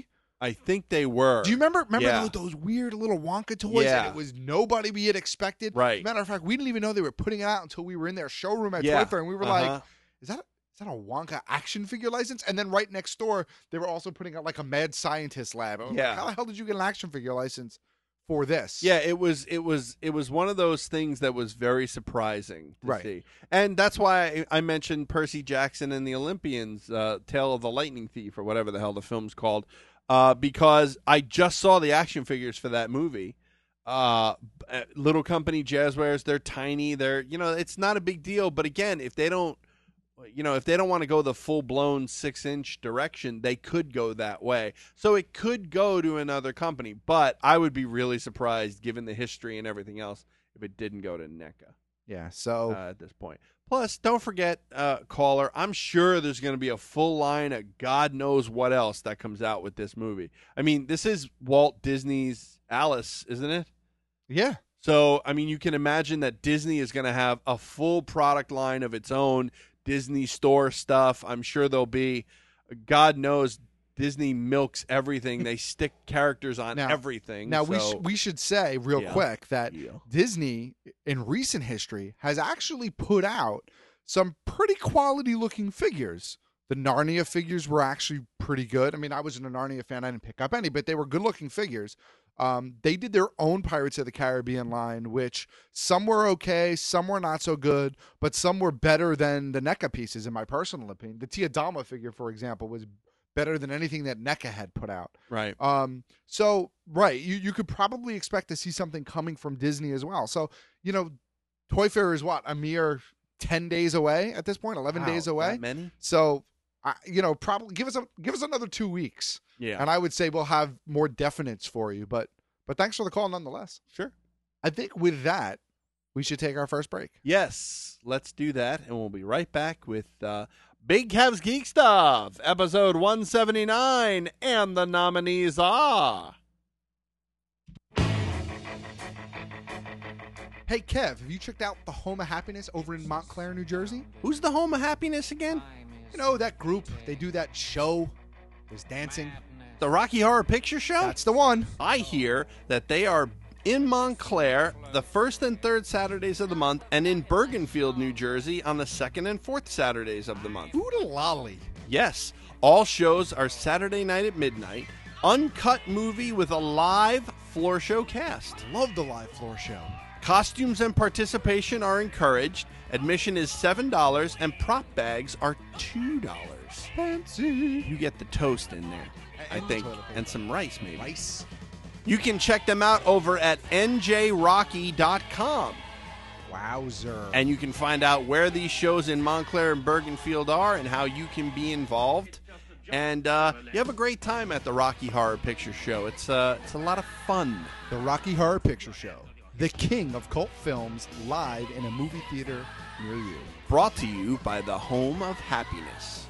I think they were. Do you remember remember Yeah. those, those weird little Wonka toys? Yeah. And it was nobody we had expected. Right. As a matter of fact, we didn't even know they were putting it out until we were in their showroom at Yeah. Toy Fair, and we were Uh-huh. like, "Is that a, is that a Wonka action figure license?" And then right next door, they were also putting out like a mad scientist lab. I was like, Yeah. how the hell did you get an action figure license for this? Yeah, it was it was it was one of those things that was very surprising to Right. see, and that's why I, I mentioned Percy Jackson and the Olympians, uh, Tale of the Lightning Thief, or whatever the hell the film's called, uh, because I just saw the action figures for that movie. Uh, Little Company Jazzwares, they're tiny, they're you know it's not a big deal, but again, if they don't. You know, if they don't want to go the full-blown six-inch direction, they could go that way. So it could go to another company, but I would be really surprised, given the history and everything else, if it didn't go to NECA. Yeah, so uh, at this point. Plus, don't forget, uh, caller, I'm sure there's going to be a full line of God knows what else that comes out with this movie. I mean, this is Walt Disney's Alice, isn't it? Yeah. So, I mean, you can imagine that Disney is going to have a full product line of its own. Disney store stuff. I'm sure there'll be, God knows, Disney milks everything. They stick characters on Now- everything. Now we so- sh- we should say real Yeah. quick that Yeah. Disney in recent history has actually put out some pretty quality looking figures. The Narnia figures were actually pretty good. I mean, I wasn't a Narnia fan. I didn't pick up any, but they were good looking figures. Um, they did their own Pirates of the Caribbean line, which some were okay, some were not so good, but some were better than the NECA pieces, in my personal opinion. The Tiadama figure, for example, was better than anything that NECA had put out. Right. Um, so, right, you, you could probably expect to see something coming from Disney as well. So, you know, Toy Fair is what, a mere ten days away at this point, eleven Wow, days away? that many? So, I, you know, probably give us a, give us another two weeks. Yeah. And I would say we'll have more definites for you. But but thanks for the call nonetheless. Sure. I think with that, we should take our first break. Yes, let's do that, and we'll be right back with uh, Big Kev's Geek Stuff, episode one seventy-nine, and the nominees are... Hey, Kev, have you checked out the Home of Happiness over in Montclair, New Jersey? Who's the Home of Happiness again? You know, that group, they do that show. There's dancing. The Rocky Horror Picture Show? That's the one. I hear that they are in Montclair the first and third Saturdays of the month, and in Bergenfield, New Jersey on the second and fourth Saturdays of the month. Oodalolly. Yes, all shows are Saturday night at midnight. Uncut movie with a live floor show cast. Love the live floor show. Costumes and participation are encouraged. Admission is seven dollars, and prop bags are two dollars. Fancy. You get the toast in there, I And think, toilet paper. and some rice maybe. Rice. You can check them out over at N J rocky dot com. Wowzer. And you can find out where these shows in Montclair and Bergenfield are and how you can be involved. And uh, you have a great time at the Rocky Horror Picture Show. It's, uh, it's a lot of fun. The Rocky Horror Picture Show. The king of cult films, live in a movie theater near you. Brought to you by the Home of Happiness.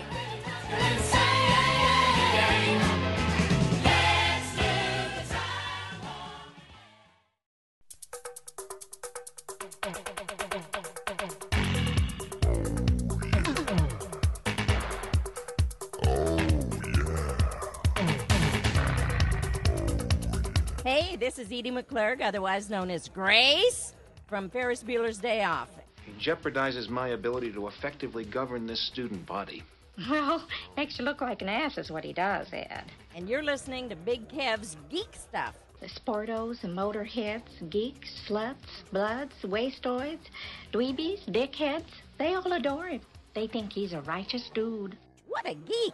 Hey, this is Edie McClurg, otherwise known as Grace, from Ferris Bueller's Day Off. He jeopardizes my ability to effectively govern this student body. Well, makes you look like an ass is what he does, Ed. And you're listening to Big Kev's Geek Stuff. The sportos and motorheads, geeks, sluts, bloods, wastoids, dweebies, dickheads, they all adore him. They think he's a righteous dude. What a geek!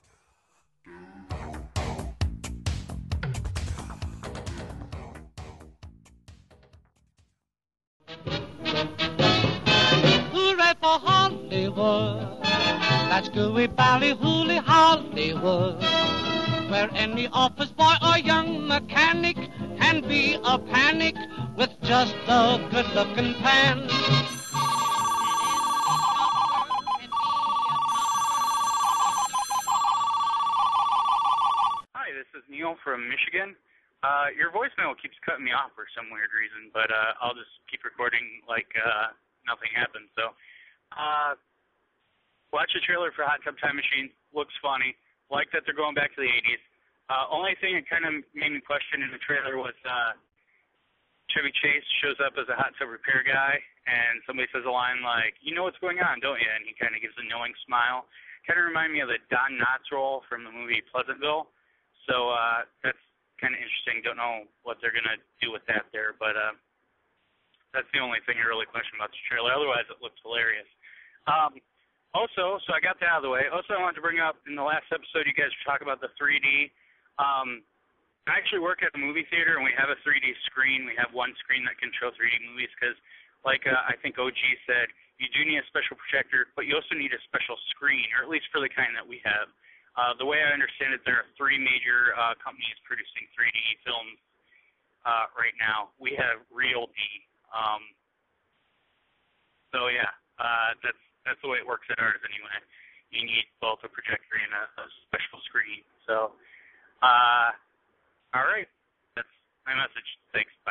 Hooray for Hollywood. That's gooey ballyhooly Hollywood. Where any office boy or young mechanic can be a panic with just a good-looking pan. Hi, this is Neil from Michigan. Uh, your voicemail keeps cutting me off for some weird reason, but uh, I'll just keep recording like uh, nothing happened. So, uh, watch the trailer for Hot Tub Time Machine. Looks funny. Like that they're going back to the eighties. Uh, only thing that kind of made me question in the trailer was uh, Chevy Chase shows up as a hot tub repair guy, and somebody says a line like, "You know what's going on, don't you?" And he kind of gives a knowing smile. Kind of remind me of the Don Knotts role from the movie Pleasantville. So uh, that's kind of interesting. Don't know what they're going to do with that there, but uh, that's the only thing I really question about this trailer. Otherwise, it looks hilarious. Um, also, so I got that out of the way. Also, I wanted to bring up, in the last episode, you guys were talking about the three D. Um, I actually work at the movie theater, and we have a three D screen. We have one screen that can show three D movies because, like uh, I think O G said, you do need a special projector, but you also need a special screen, or at least for the kind that we have. Uh, the way I understand it, there are three major uh, companies producing three D films uh, right now. We have Realty. Um, so yeah, uh, that's that's the way it works at ours anyway. You need both a projector and a, a special screen. So. Uh, all right. That's my message. Thanks. Bye.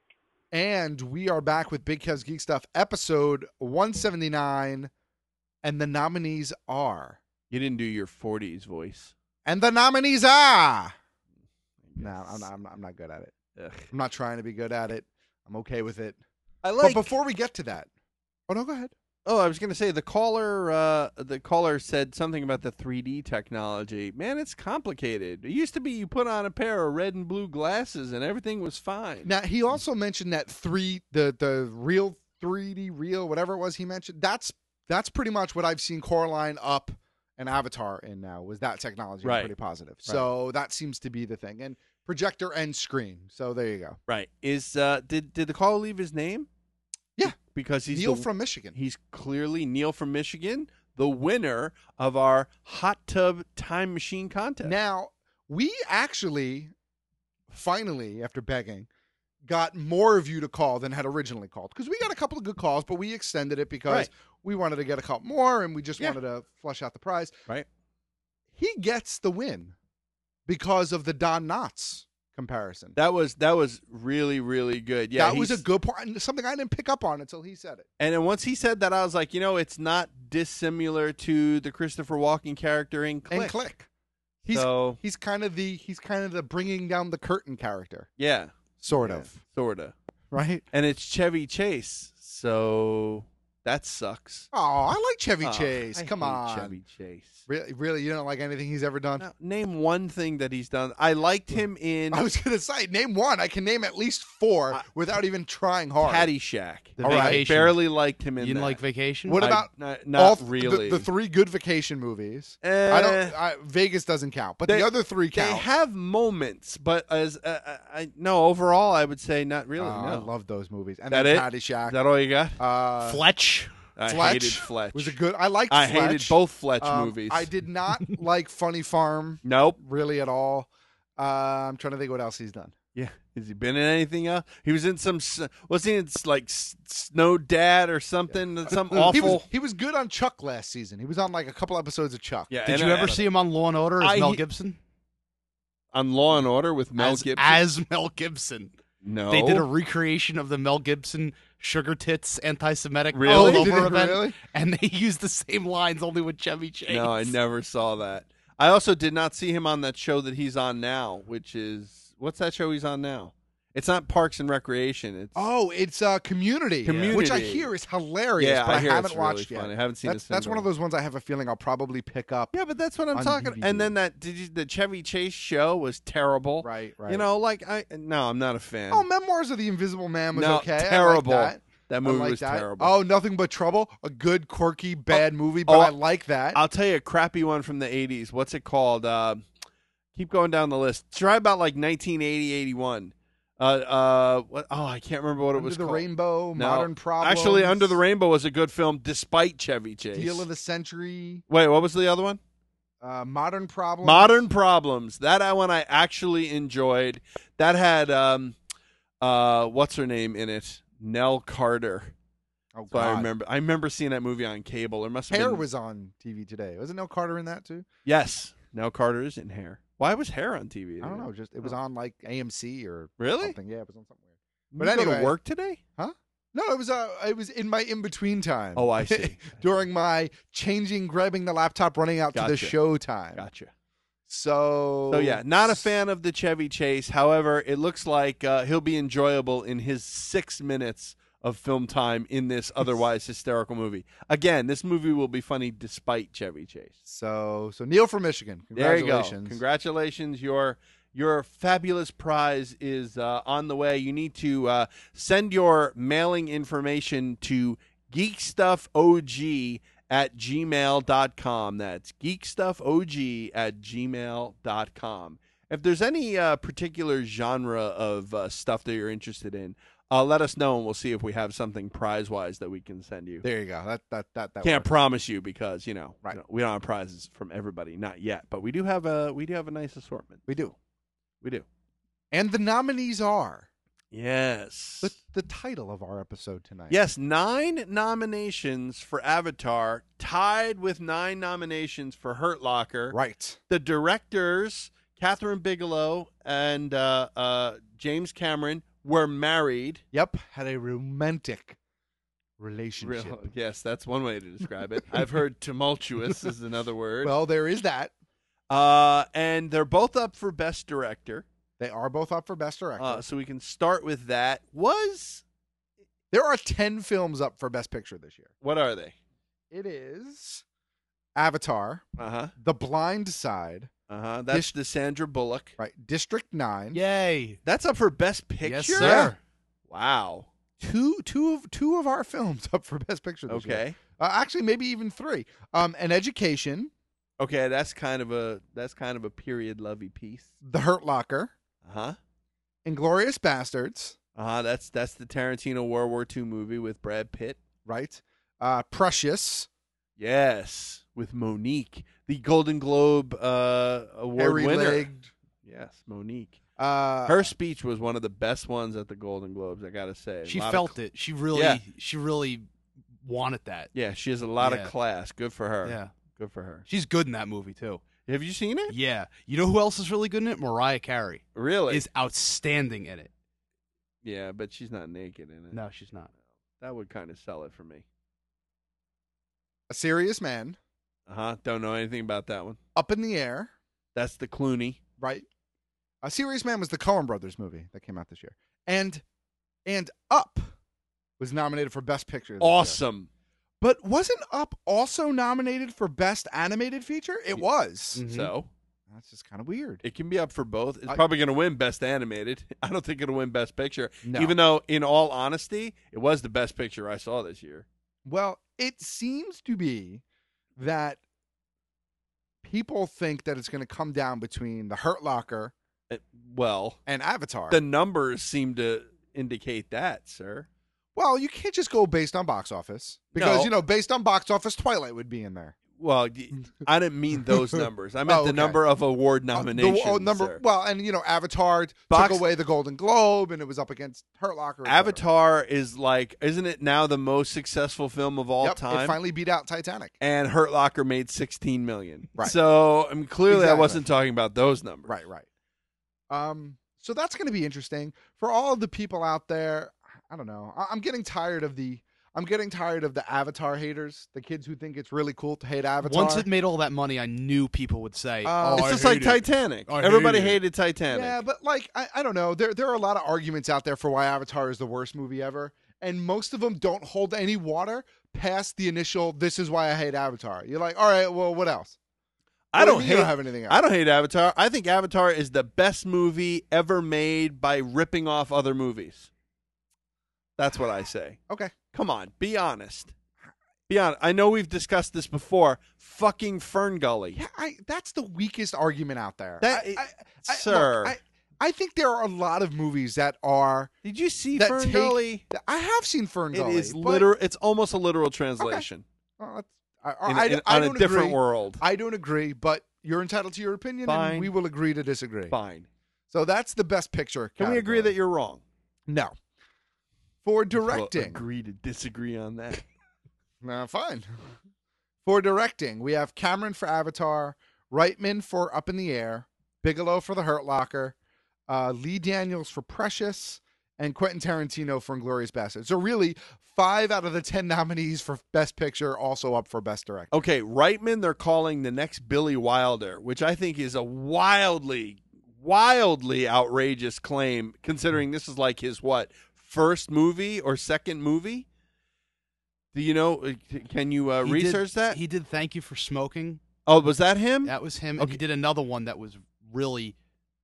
And we are back with Big Kev's Geek Stuff, episode one seventy-nine, and the nominees are... You didn't do your forties voice. And the nominees are... No, I'm not, I'm not, I'm not good at it. Ugh. I'm not trying to be good at it. I'm okay with it. I like... But before we get to that... Oh, no, go ahead. Oh, I was going to say the caller. Uh, the caller said something about the three D technology. Man, it's complicated. It used to be you put on a pair of red and blue glasses and everything was fine. Now he also mentioned that three, the the real three D real whatever it was he mentioned. That's that's pretty much what I've seen Coraline, Up, and Avatar in now. Was that technology right. pretty positive? Right. So that seems to be the thing. And projector and screen. So there you go. Right. Is uh, did did the caller leave his name? Yeah. Because he's Neil the, from Michigan. He's clearly Neil from Michigan, the winner of our hot tub time machine contest. Now, we actually, finally, after begging, got more of you to call than had originally called. Because we got a couple of good calls, but we extended it because right. we wanted to get a couple more, and we just yeah. wanted to flush out the prize. Right. He gets the win because of the Don Knotts comparison. That was that was really, really good. Yeah, that was a good point. Something I didn't pick up on until he said it. And then once he said that, I was like, you know, it's not dissimilar to the Christopher Walken character in Click. And Click. He's so, he's kind of the he's kind of the bringing down the curtain character. Yeah, sort yeah, of, sort of, right. And it's Chevy Chase, so that sucks. Oh, I like Chevy oh, Chase. I Come hate on, Chevy Chase. Really, really, you don't like anything he's ever done? Now, name one thing that he's done. I liked him in. I was going to say, name one. I can name at least four uh, without even trying hard. Caddyshack. The All right. Vacation. I barely liked him in. You didn't that. like Vacation? What about I, not, not all really? The, the three good vacation movies. Uh, I don't. I, Vegas doesn't count, but they, the other three count. They have moments, but as uh, I no overall, I would say not really. Uh, no. I love those movies. And that then it? Caddyshack. Is that all you got? Uh, Fletch. I Fletch hated Fletch. Was it good? I liked I Fletch. hated both Fletch um, movies. I did not like Funny Farm. Nope. Really at all. Uh, I'm trying to think what else he's done. Yeah. Has he been in anything else? He was in some, was he in like Snow Dad or something? Yeah. Something awful. He was, he was good on Chuck last season. He was on like a couple episodes of Chuck. Yeah. Did you ever see him on Law and Order as I, Mel Gibson? On Law and Order with Mel as, Gibson? As Mel Gibson. No. They did a recreation of the Mel Gibson Sugar Tits anti-Semitic really? over event, really? and they used the same lines only with Chevy Chase. No, I never saw that. I also did not see him on that show that he's on now, which is, what's that show he's on now? It's not Parks and Recreation. It's Oh, it's uh, Community, Community, which I hear is hilarious, yeah, but I, I, hear haven't it's watched really yet. Fun. I haven't seen that's, it. That's one of those ones I have a feeling I'll probably pick up. Yeah, but that's what I'm on talking. D V D. And then that did you, the Chevy Chase show was terrible. Right, right. You know, like I no, I'm not a fan. Oh, Memoirs of the Invisible Man was no, okay. Terrible. I like that. That movie I like was that. terrible. Oh, Nothing But Trouble, a good, quirky, bad oh, movie, but oh, I like that. I'll tell you a crappy one from the eighties. What's it called? Uh, keep going down the list. Try about like nineteen eighty, eighty-one. Uh, uh, what, oh, I can't remember what Under it was the called. Rainbow, No. Modern Problems. Actually, Under the Rainbow was a good film, despite Chevy Chase. Deal of the Century. Wait, what was the other one? Uh, Modern Problems. Modern Problems. That one I actually enjoyed. That had um, uh, what's her name in it? Nell Carter. Oh, so God. I remember. I remember seeing that movie on cable. There must have Hair been... was on T V today. Wasn't Nell Carter in that too? Yes, Nell Carter is in Hair. Why was Hair on T V today? I don't know. Just it was oh. on like A M C or really? something. Yeah, it was on something weird. But But you anyway, go to work today? huh? No, it was uh, it was in my in between time. Oh, I see. During my changing, grabbing the laptop, running out Gotcha. to the show time. Gotcha. So, So yeah, not a fan of the Chevy Chase. However, it looks like uh, he'll be enjoyable in his six minutes of film time in this otherwise hysterical movie. Again, this movie will be funny despite Chevy Chase. So, so Neil from Michigan, There you go. congratulations. Congratulations. Your your fabulous prize is uh, on the way. You need to uh, send your mailing information to geekstuffog at gmail dot com. That's geekstuffog at gmail dot com. If there's any uh, particular genre of uh, stuff that you're interested in, uh, let us know, and we'll see if we have something prize-wise that we can send you. There you go. That that that, that Can't works. promise you because you know, Right. you know, we don't have prizes from everybody, not yet. But we do have a we do have a nice assortment. We do. We do. And the nominees are Yes. the the title of our episode tonight. Yes, nine nominations for Avatar, tied with nine nominations for Hurt Locker. Right. The directors, Catherine Bigelow and uh, uh, James Cameron, were married. Yep. Had a romantic relationship. Real, yes, that's one way to describe it. I've heard tumultuous is another word. Well, there is that. Uh, and they're both up for Best Director. They are both up for Best Director. Uh, so we can start with that. Was there are ten films up for Best Picture this year. What are they? It is Avatar, Uh-huh. The Blind Side, Uh-huh. That's Dis- the Sandra Bullock. right? District Nine. Yay. That's up for Best Picture? Yes, sir. Yeah. Wow. Two, two of two of our films up for Best Picture this year. Okay. Uh, actually, maybe even three. Um, An Education, Okay, that's kind of a that's kind of a period lovey piece. The Hurt Locker, Uh-huh. Inglourious Bastards, Uh-huh. That's that's the Tarantino World War Two movie with Brad Pitt. right? Uh, Precious, Yes. With Monique. The Golden Globe uh award Hairy winner. Legged. Yes, Monique. Uh, Her speech was one of the best ones at the Golden Globes, I gotta say. A She lot of felt cl- it. She really, Yeah. she really wanted that. Yeah, she has a lot Yeah. of class. Good for her. Yeah. Good for her. She's good in that movie too. Have you seen it? Yeah. You know who else is really good in it? Mariah Carey Really? is outstanding in it. Yeah, but she's not naked in it. No, she's not. That would kind of sell it for me. A Serious Man, Uh-huh. Don't know anything about that one. Up in the Air, That's the Clooney. right? A Serious Man was the Coen Brothers movie that came out this year, and and Up was nominated for Best Picture. this year. Awesome. But wasn't Up also nominated for Best Animated Feature? It was. Mhm. So That's just kind of weird. it can be up for both. It's I- probably going to win Best Animated. I don't think it'll win Best Picture. No. Even though, in all honesty, it was the best picture I saw this year. Well, it seems to be that people think that it's going to come down between The Hurt Locker Uh, well, and Avatar. the numbers seem to indicate that, sir. well, you can't just go based on box office because, No. you know, based on box office, Twilight would be in there. Well, y- I didn't mean those numbers. I meant Oh, the okay. number of award Uh, the- nominations. oh, number sir. well, and you know, Avatar Box- took away the Golden Globe, and it was up against Hurt Locker. et cetera. Avatar is like, isn't it now the most successful film of all Yep, time? it finally beat out Titanic. And Hurt Locker made sixteen million. Right. So, I mean, clearly I Exactly. wasn't talking about those numbers. Right, right. Um, so that's going to be interesting for all of the people out there. I don't know. I- I'm getting tired of the. I'm getting tired of the Avatar haters, the kids who think it's really cool to hate Avatar. Once it made all that money, I knew people would say, Uh, "Oh, It's I just like hate it. Titanic. I hate Everybody it." hated Titanic. Yeah, but like I, I don't know. There there are a lot of arguments out there for why Avatar is the worst movie ever, and most of them don't hold any water past the initial. This is why I hate Avatar. You're like, all right, well, what else? I What do you don't mean hate. you don't have anything else? I don't hate Avatar. I think Avatar is the best movie ever made by ripping off other movies. That's what I say. Okay. Come on, be honest. Be honest. I know we've discussed this before. Fucking Fern Gully. Yeah, I that's the weakest argument out there. That- I, I, I, sir. look, I, I think there are a lot of movies that are. Did you see that Fern take- Gully? I have seen Fern It Gully. is but- literal. It's almost a literal translation. Well, that's, I, In- I, in- I on a don't different agree. world. I don't agree, but you're entitled to your opinion, Fine. and we will agree to disagree. Fine. So that's the best picture. Can we agree category. that you're wrong? No. For We'll directing, agree to disagree on that. no, fine. For directing, we have Cameron for Avatar, Reitman for Up in the Air, Bigelow for The Hurt Locker, uh, Lee Daniels for Precious, and Quentin Tarantino for Inglourious Basterds. So really, five out of the ten nominees for Best Picture also up for Best Director. Okay, Reitman, they're calling the next Billy Wilder, which I think is a wildly, wildly outrageous claim, considering this is like his, what, first movie or second movie? Do you know, can you uh, He research did, that? He did Thank You for Smoking. Oh, was that him? That was him. Okay. And he did another one that was really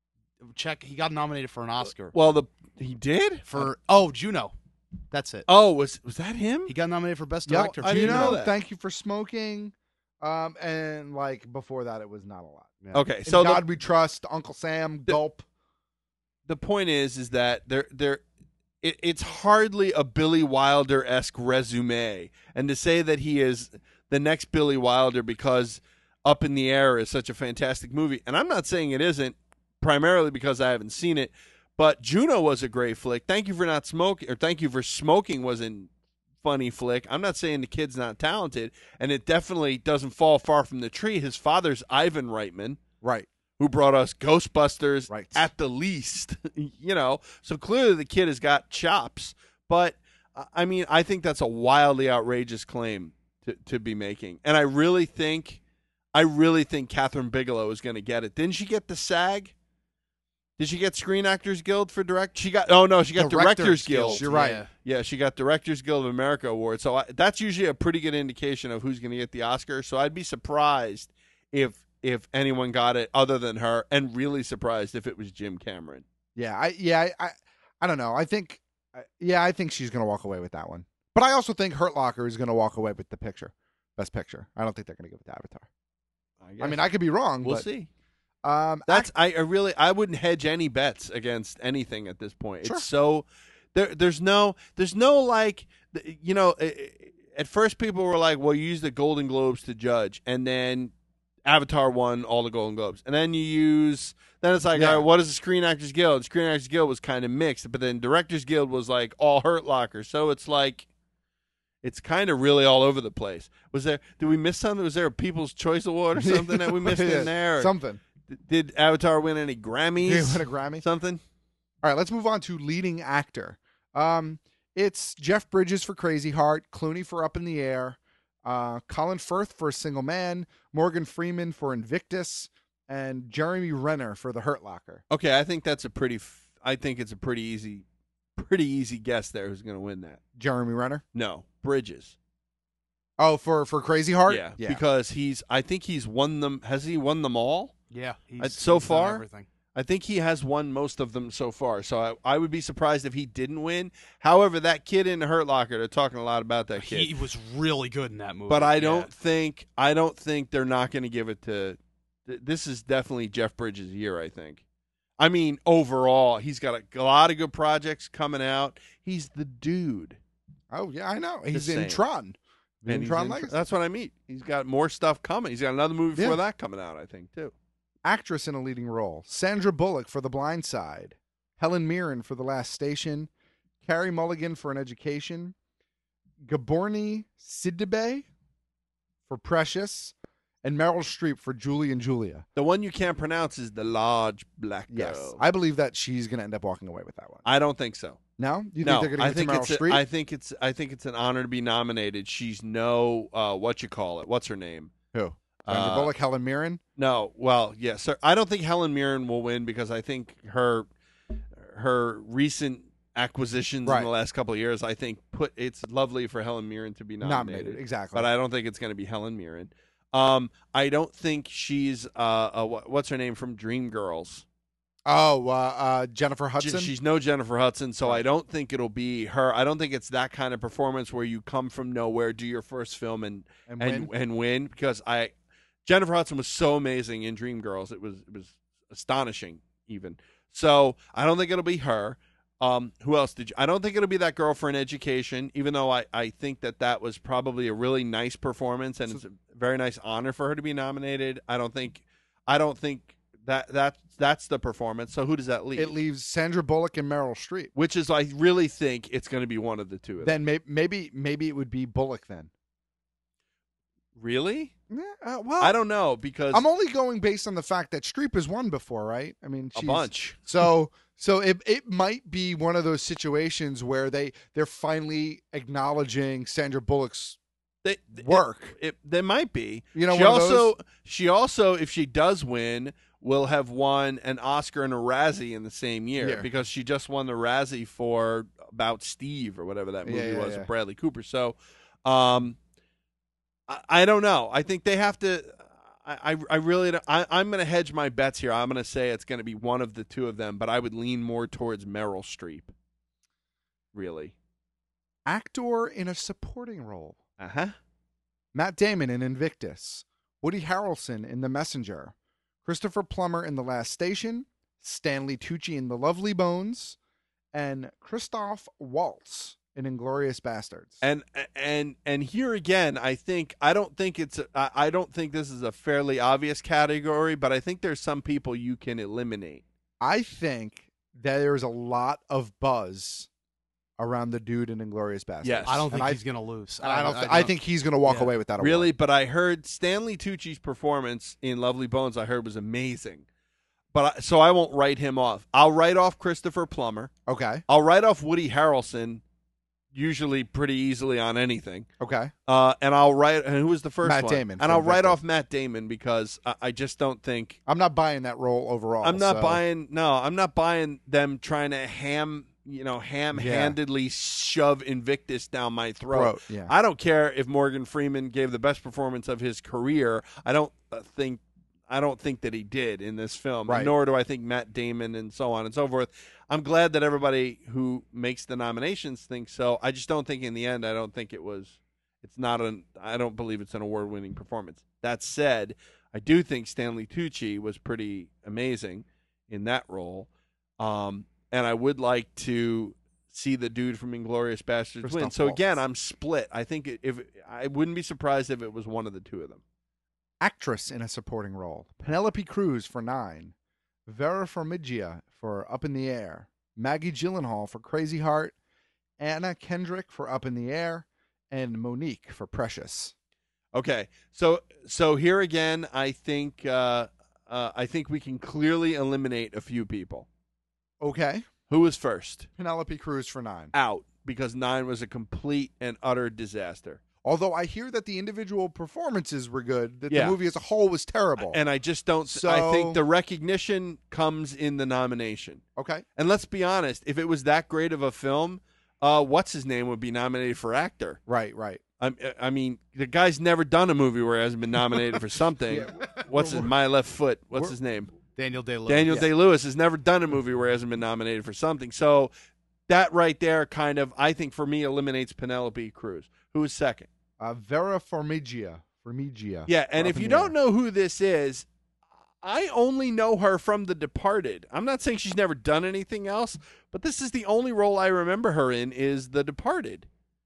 check. He got nominated for an Oscar. Well, the he did? For oh, Juno. That's it. Oh, was was that him? He got nominated for Best Yep, Director. I you didn't know know, that. Thank You for Smoking. Um, and like before that, it was not a lot. Yeah. Okay, In so the, God We Trust, Uncle Sam, Gulp. the point is, is that they're they're it, it's hardly a Billy Wilder-esque resume, and to say that he is the next Billy Wilder because Up in the Air is such a fantastic movie, and I'm not saying it isn't, primarily because I haven't seen it, but Juno was a great flick. Thank You for Not Smoking, or Thank You for Smoking was a funny flick. I'm not saying the kid's not talented, and it definitely doesn't fall far from the tree. His father's Ivan Reitman, Right. who brought us Ghostbusters Right. at the least, you know. So clearly the kid has got chops. But, uh, I mean, I think that's a wildly outrageous claim to, to be making. And I really think, I really think Catherine Bigelow is going to get it. Didn't she get the SAG? Did she get Screen Actors Guild for direct? She got, oh no, she got Directors Directors Guild, Guild. you're right. Yeah. Yeah, she got Directors Guild of America award. So I, that's usually a pretty good indication of who's going to get the Oscar. So I'd be surprised if if anyone got it other than her, and really surprised if it was Jim Cameron. Yeah, I yeah, I I, I don't know. I think I- yeah, I think she's going to walk away with that one. But I also think Hurt Locker is going to walk away with the picture. Best Picture. I don't think they're going to give it to Avatar. I, I mean, I could be wrong, We'll but see. Um, That's I, I really I wouldn't hedge any bets against anything at this point. Sure. It's so there. There's no there's no like you know. At first, people were like, "Well, you use the Golden Globes to judge," and then Avatar won all the Golden Globes, and then you use. Then it's like, Yeah. all right, what is the Screen Actors Guild? Screen Actors Guild was kind of mixed, but then Directors Guild was like all Hurt Locker. So it's like. It's kind of really all over the place. Was there? Did we miss something? Was there a People's Choice Award or something that we missed Yeah, in there? something. Did Avatar win any Grammys? Did he win a Grammy? Something? All right, let's move on to leading actor. Um, it's Jeff Bridges for Crazy Heart, Clooney for Up in the Air, uh, Colin Firth for A Single Man, Morgan Freeman for Invictus, and Jeremy Renner for The Hurt Locker. Okay, I think that's a pretty. F- I think it's a pretty easy, pretty easy guess there. Who's going to win that? Jeremy Renner? No, Bridges. Oh, for for Crazy Heart? Yeah, because he's. I think he's won them. Has he won them all? Yeah, Uh, he's, so he's done far. everything. I think he has won most of them so far. So I, I would be surprised if he didn't win. However, that kid in the Hurt Locker, they're talking a lot about that kid. He was really good in that movie. But I Yeah. don't think I don't think they're not going to give it to. th- This is definitely Jeff Bridges' year. I think. I mean, overall, he's got a, a lot of good projects coming out. He's the dude. Oh, yeah, I know. He's Just in saying. Tron. He's And in he's Tron in- Legacy. That's what I mean. He's got more stuff coming. He's got another movie before Yeah. that coming out. I think too. Actress in a leading role: Sandra Bullock for The Blind Side, Helen Mirren for The Last Station, Carey Mulligan for An Education, Gaborni Sidibe for Precious, and Meryl Streep for Julie and Julia. The one you can't pronounce is The Large Black Girl. Yes, I believe that she's going to end up walking away with that one. I don't think so. No, you no, think they're I going to give think it to it's Meryl a, Streep? I think it's I think it's an honor to be nominated. She's no uh, what you call it. What's her name? Who? Sandra Uh, Bullock, Helen Mirren. No, well, yes, sir. I don't think Helen Mirren will win because I think her her recent acquisitions Right. in the last couple of years, I think put it's lovely for Helen Mirren to be nominated. Nominated, exactly. But I don't think it's going to be Helen Mirren. Um, I don't think she's uh, uh what, what's her name from Dreamgirls. Oh, uh, uh, Jennifer J- Hudson. She's no Jennifer Hudson, so I don't think it'll be her. I don't think it's that kind of performance where you come from nowhere, do your first film, and And and, win. and win. Because I, Jennifer Hudson was so amazing in Dreamgirls. It was it was astonishing, even. So I don't think it'll be her. Um, who else did you? I don't think it'll be that girl for An Education. Even though I, I think that that was probably a really nice performance, and it's a very nice honor for her to be nominated. I don't think. I don't think. That that that's the performance. So who does that leave? It leaves Sandra Bullock and Meryl Streep. Which is, I really think it's going to be one of the two of them. Then may- maybe maybe it would be Bullock then. Really? Yeah, uh, well, I don't know because I'm only going based on the fact that Streep has won before, right? I mean, A she's, bunch. So So it it might be one of those situations where they they're finally acknowledging Sandra Bullock's they, work. It, it, they might be. You know, she one of also those- she also, if she does win, will have won an Oscar and a Razzie in the same year Yeah. because she just won the Razzie for About Steve or whatever that movie Yeah, yeah, was yeah. with Bradley Cooper. So, um, I, I don't know. I think they have to. I, I, I really don't, I, I'm going to hedge my bets here. I'm going to say it's going to be one of the two of them, but I would lean more towards Meryl Streep. Really. Actor in a supporting role. Uh-huh. Matt Damon in Invictus. Woody Harrelson in The Messenger. Christopher Plummer in The Last Station. Stanley Tucci in The Lovely Bones. And Christoph Waltz in Inglourious Bastards. And and and here again, I think I don't think it's a, I I don't think this is a fairly obvious category, but I think there's some people you can eliminate. I think that there's a lot of buzz around the dude in Inglourious Bastards. Yes. I don't And think he's going to lose. I don't. I, think he's going to walk Yeah. away with that award. Really, but I heard Stanley Tucci's performance in Lovely Bones. I heard was amazing. But I, so I won't write him off. I'll write off Christopher Plummer. Okay. I'll write off Woody Harrelson, usually pretty easily on anything. Okay. Uh, and I'll write. And who was the first Matt one? Damon And for I'll write Invictus. off Matt Damon because I, I just don't think I'm not buying that role overall. I'm not so- buying. No, I'm not buying them trying to ham. You know, ham-handedly shove Invictus down my throat. Throat, yeah. I don't care if Morgan Freeman gave the best performance of his career. I don't uh, think. I don't think that he did in this film, Right. nor do I think Matt Damon and so on and so forth. I'm glad that everybody who makes the nominations thinks so. I just don't think in the end, I don't think it was, it's not an, I don't believe it's an award-winning performance. That said, I do think Stanley Tucci was pretty amazing in that role. Um, and I would like to see the dude from Inglourious Bastards win. Christoph So Waltz. again, I'm split. I think it, if I wouldn't be surprised if it was one of the two of them. Actress in a supporting role. Penelope Cruz for Nine. Vera Farmiga for Up in the Air. Maggie Gyllenhaal for Crazy Heart. Anna Kendrick for Up in the Air. And Monique for Precious. Okay, so so here again, I think uh, uh, I think we can clearly eliminate a few people. Okay. Who was first? Penelope Cruz for Nine. Out, because Nine was a complete and utter disaster. Although I hear that the individual performances were good, that Yeah. the movie as a whole was terrible. And I just don't. So- I think the recognition comes in the nomination. Okay. And let's be honest, if it was that great of a film, uh, what's his name would be nominated for actor. Right, right. I, I mean, the guy's never done a movie where he hasn't been nominated for something. What's his My Left Foot? What's his name? Daniel Day-Lewis. Daniel Yeah. Day-Lewis has never done a movie where he hasn't been nominated for something. So that right there kind of, I think for me, eliminates Penelope Cruz. Who is second? Uh, Vera Farmiga. Farmiga. Yeah, and for if Up in you the don't Air. know who this is, I only know her from The Departed. I'm not saying she's never done anything else, but this is the only role I remember her in is The Departed.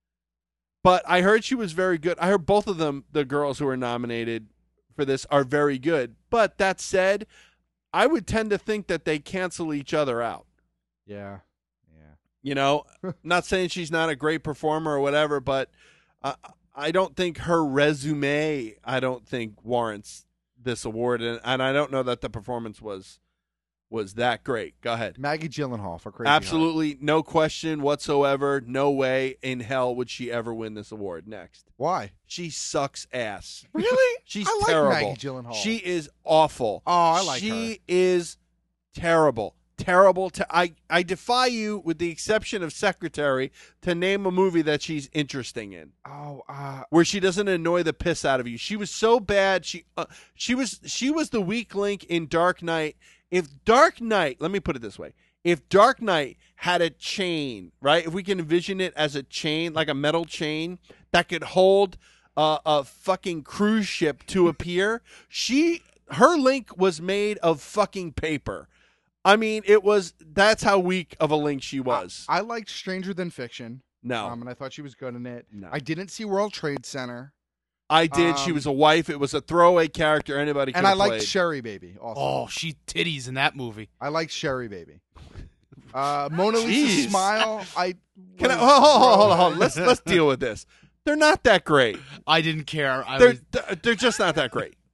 But I heard she was very good. I heard both of them, the girls who were nominated for this, are very good. But that said, I would tend to think that they cancel each other out. Yeah. You know, not saying she's not a great performer or whatever, but uh, I don't think her resume, I don't think warrants this award, and, and I don't know that the performance was was that great. Go ahead. Maggie Gyllenhaal for Crazy Heart. Absolutely, no question whatsoever. No way in hell would she ever win this award. Next. Why? She sucks ass. Really? She's I like terrible. Maggie Gyllenhaal. She is awful. Oh, I like she her. She is terrible. Terrible. Te- I, I defy you, with the exception of Secretary, to name a movie that she's interesting in. Oh, uh, where she doesn't annoy the piss out of you. She was so bad. She uh, she was she was the weak link in Dark Knight. If Dark Knight, let me put it this way. If Dark Knight had a chain, right? If we can envision it as a chain, like a metal chain that could hold uh, a fucking cruise ship to a pier, she her link was made of fucking paper. I mean, it was, that's how weak of a link she was. I liked Stranger Than Fiction. No. Um, and I thought she was good in it. No. I didn't see World Trade Center. I did. she Um, was a wife. It was a throwaway character anybody could And I have liked played. Sherry Baby also. Oh, she titties in that movie. I liked Sherry Baby. Uh, Mona Lisa Jeez. Smile. I Can I, was- hold, hold, hold, hold, hold. Let's, let's deal with this. They're not that great. I didn't care. I They're, was, they're they're just not that great.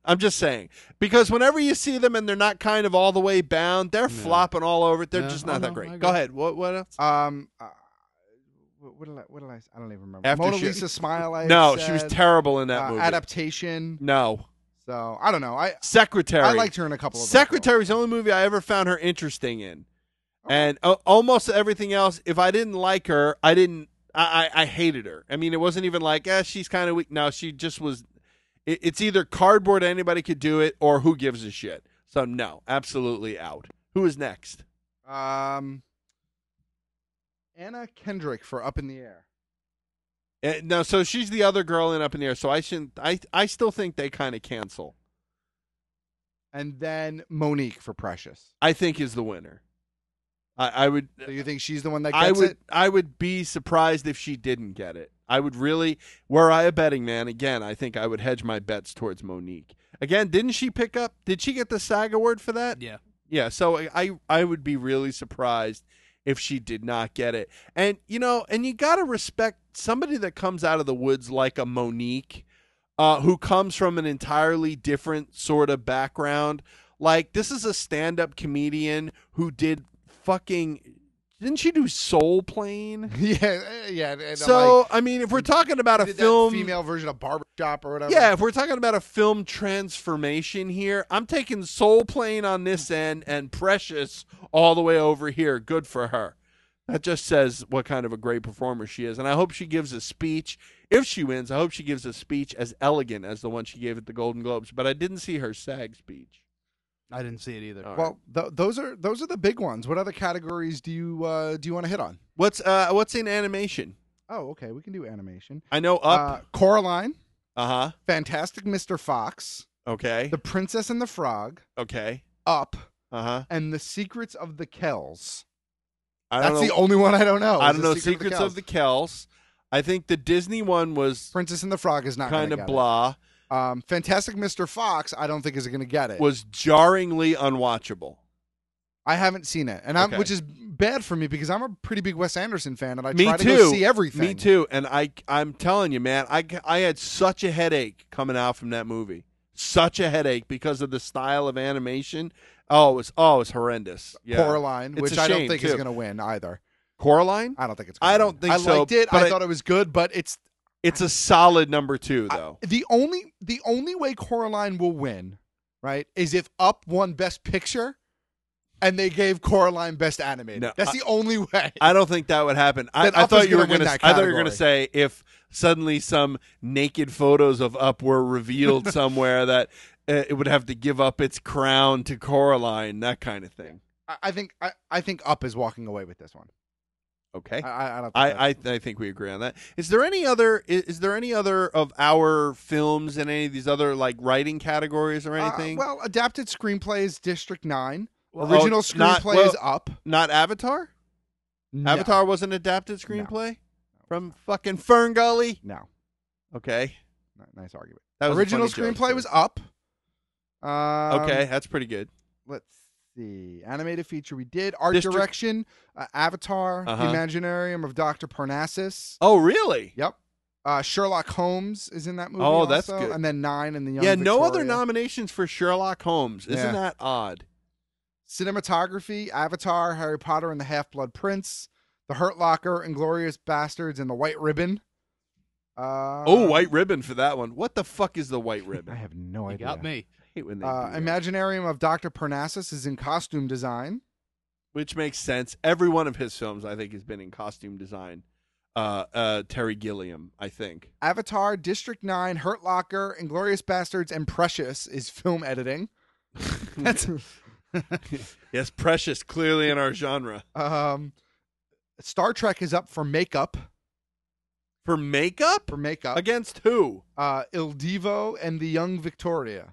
I'm just saying. Because whenever you see them and they're not kind of all the way bound, they're flopping all over it. They're Yeah. just Oh, not that no, I great. agree. Go ahead. What what else? Um, uh, what, what did I? What did I? I don't even remember. After Mona she- Lisa Smile. I No, said, she was terrible in that uh, movie. Adaptation. No. So I don't know. I Secretary. I liked her in a couple of them. Secretary's the only movie I ever found her interesting in. And uh, almost everything else, if I didn't like her, I didn't. I, I, I hated her. I mean, it wasn't even like, eh, she's kind of weak. No, she just was. It, it's either cardboard, anybody could do it, or who gives a shit. So no, absolutely out. Who is next? Um, Anna Kendrick for Up in the Air. Uh, no, so she's the other girl in Up in the Air. So I shouldn't. I I still think they kind of cancel. And then Monique for Precious. I think is the winner. I, I would. So you think she's the one that I gets would. it? I would be surprised if she didn't get it. I would really. Were I a betting man, again, I think I would hedge my bets towards Monique. Again, didn't she pick up? Did she get the SAG award for that? Yeah. Yeah. So I I would be really surprised if she did not get it. And you know, and you got to respect somebody that comes out of the woods like a Monique, uh, who comes from an entirely different sort of background. Like, this is a stand-up comedian who did fucking. Didn't she do Soul Plane? Yeah, yeah. And So like, I mean, if we're talking about a did that film, female version of Barbershop or whatever. yeah, if we're talking about a film transformation here, I'm taking Soul Plane on this end and Precious all the way over here. Good for her. That just says what kind of a great performer she is. And I hope she gives a speech. If she wins, I hope she gives a speech as elegant as the one she gave at the Golden Globes. But I didn't see her SAG speech. I didn't see it either. Well, th- those are those are the big ones. What other categories do you uh, do you want to hit on? What's uh what's in animation? Oh, okay, we can do animation. I know Uh, Up. Coraline, Uh huh. Fantastic Mister Fox, Okay. The Princess and the Frog, Okay. Up, Uh huh. and The Secrets of the Kells. I don't That's know. the only one I don't know. I is don't The know. Secret Secrets of the Kells. I think the Disney one was Princess and the Frog is not kind gonna of get it. blah. Um, Fantastic Mister Fox, I don't think is going to get it. Was jarringly unwatchable. I haven't seen it, and I'm, Okay. which is bad for me because I'm a pretty big Wes Anderson fan, and I Me try too. to go see everything. Me too. And I, I'm telling you, man, I, I had such a headache coming out from that movie. Such a headache because of the style of animation. Oh, it was oh, it was horrendous. Yeah. Coraline, It's which a I don't shame, think too. is going to win either. Coraline? I don't think it's. Gonna I don't win. think I so. liked it. but I thought it was good, but it's it's a solid number two, though. the only the only way Coraline will win, right, is if Up won Best Picture, and they gave Coraline Best Animated. No, That's I- the only way. I don't think that would happen. I, Then I Up thought is you were gonna win going to. that I thought you were going to category. say if suddenly some naked photos of Up were revealed somewhere that uh, it would have to give up its crown to Coraline, that kind of thing. I, I think I, I think Up is walking away with this one. Okay, I, I, I don't. Think I, that's- I I think we agree on that. Is there any other? Is, is there any other of our films in any of these other like writing categories or Uh, anything? well, adapted screenplay is District Nine. Well, Original oh, not- screenplay well, is Up. Not Avatar. No. Avatar was an adapted screenplay from fucking Fern Gully. No. Okay. N- Nice argument. That was a Original funny joke, screenplay too. was Up. Um, Okay, that's pretty good. Let's see. Animated feature we did. Art District- direction, uh, Avatar, Uh-huh. The Imaginarium of Doctor Parnassus. Oh, really? Yep. Uh, Sherlock Holmes is in that movie. Oh, that's also, good. And then Nine and the Young Yeah, no other Victoria. nominations for Sherlock Holmes. Isn't Yeah. that odd? Cinematography, Avatar, Harry Potter and the Half-Blood Prince, The Hurt Locker, Inglourious Bastards, and The White Ribbon. Uh, oh, white ribbon for that one. What the fuck is the white ribbon? I have no You idea. got me. I hate when they Uh, do that. Imaginarium of Doctor Parnassus is in costume design. Which makes sense. Every one of his films, I think, has been in costume design. Uh, uh, Terry Gilliam, I think. Avatar, District nine, Hurt Locker, Inglourious Bastards, and Precious is film editing. That's Yes, Precious, clearly in our genre. um, Star Trek is up for makeup. For makeup? For makeup. Against who? Uh, Il Divo and the Young Victoria.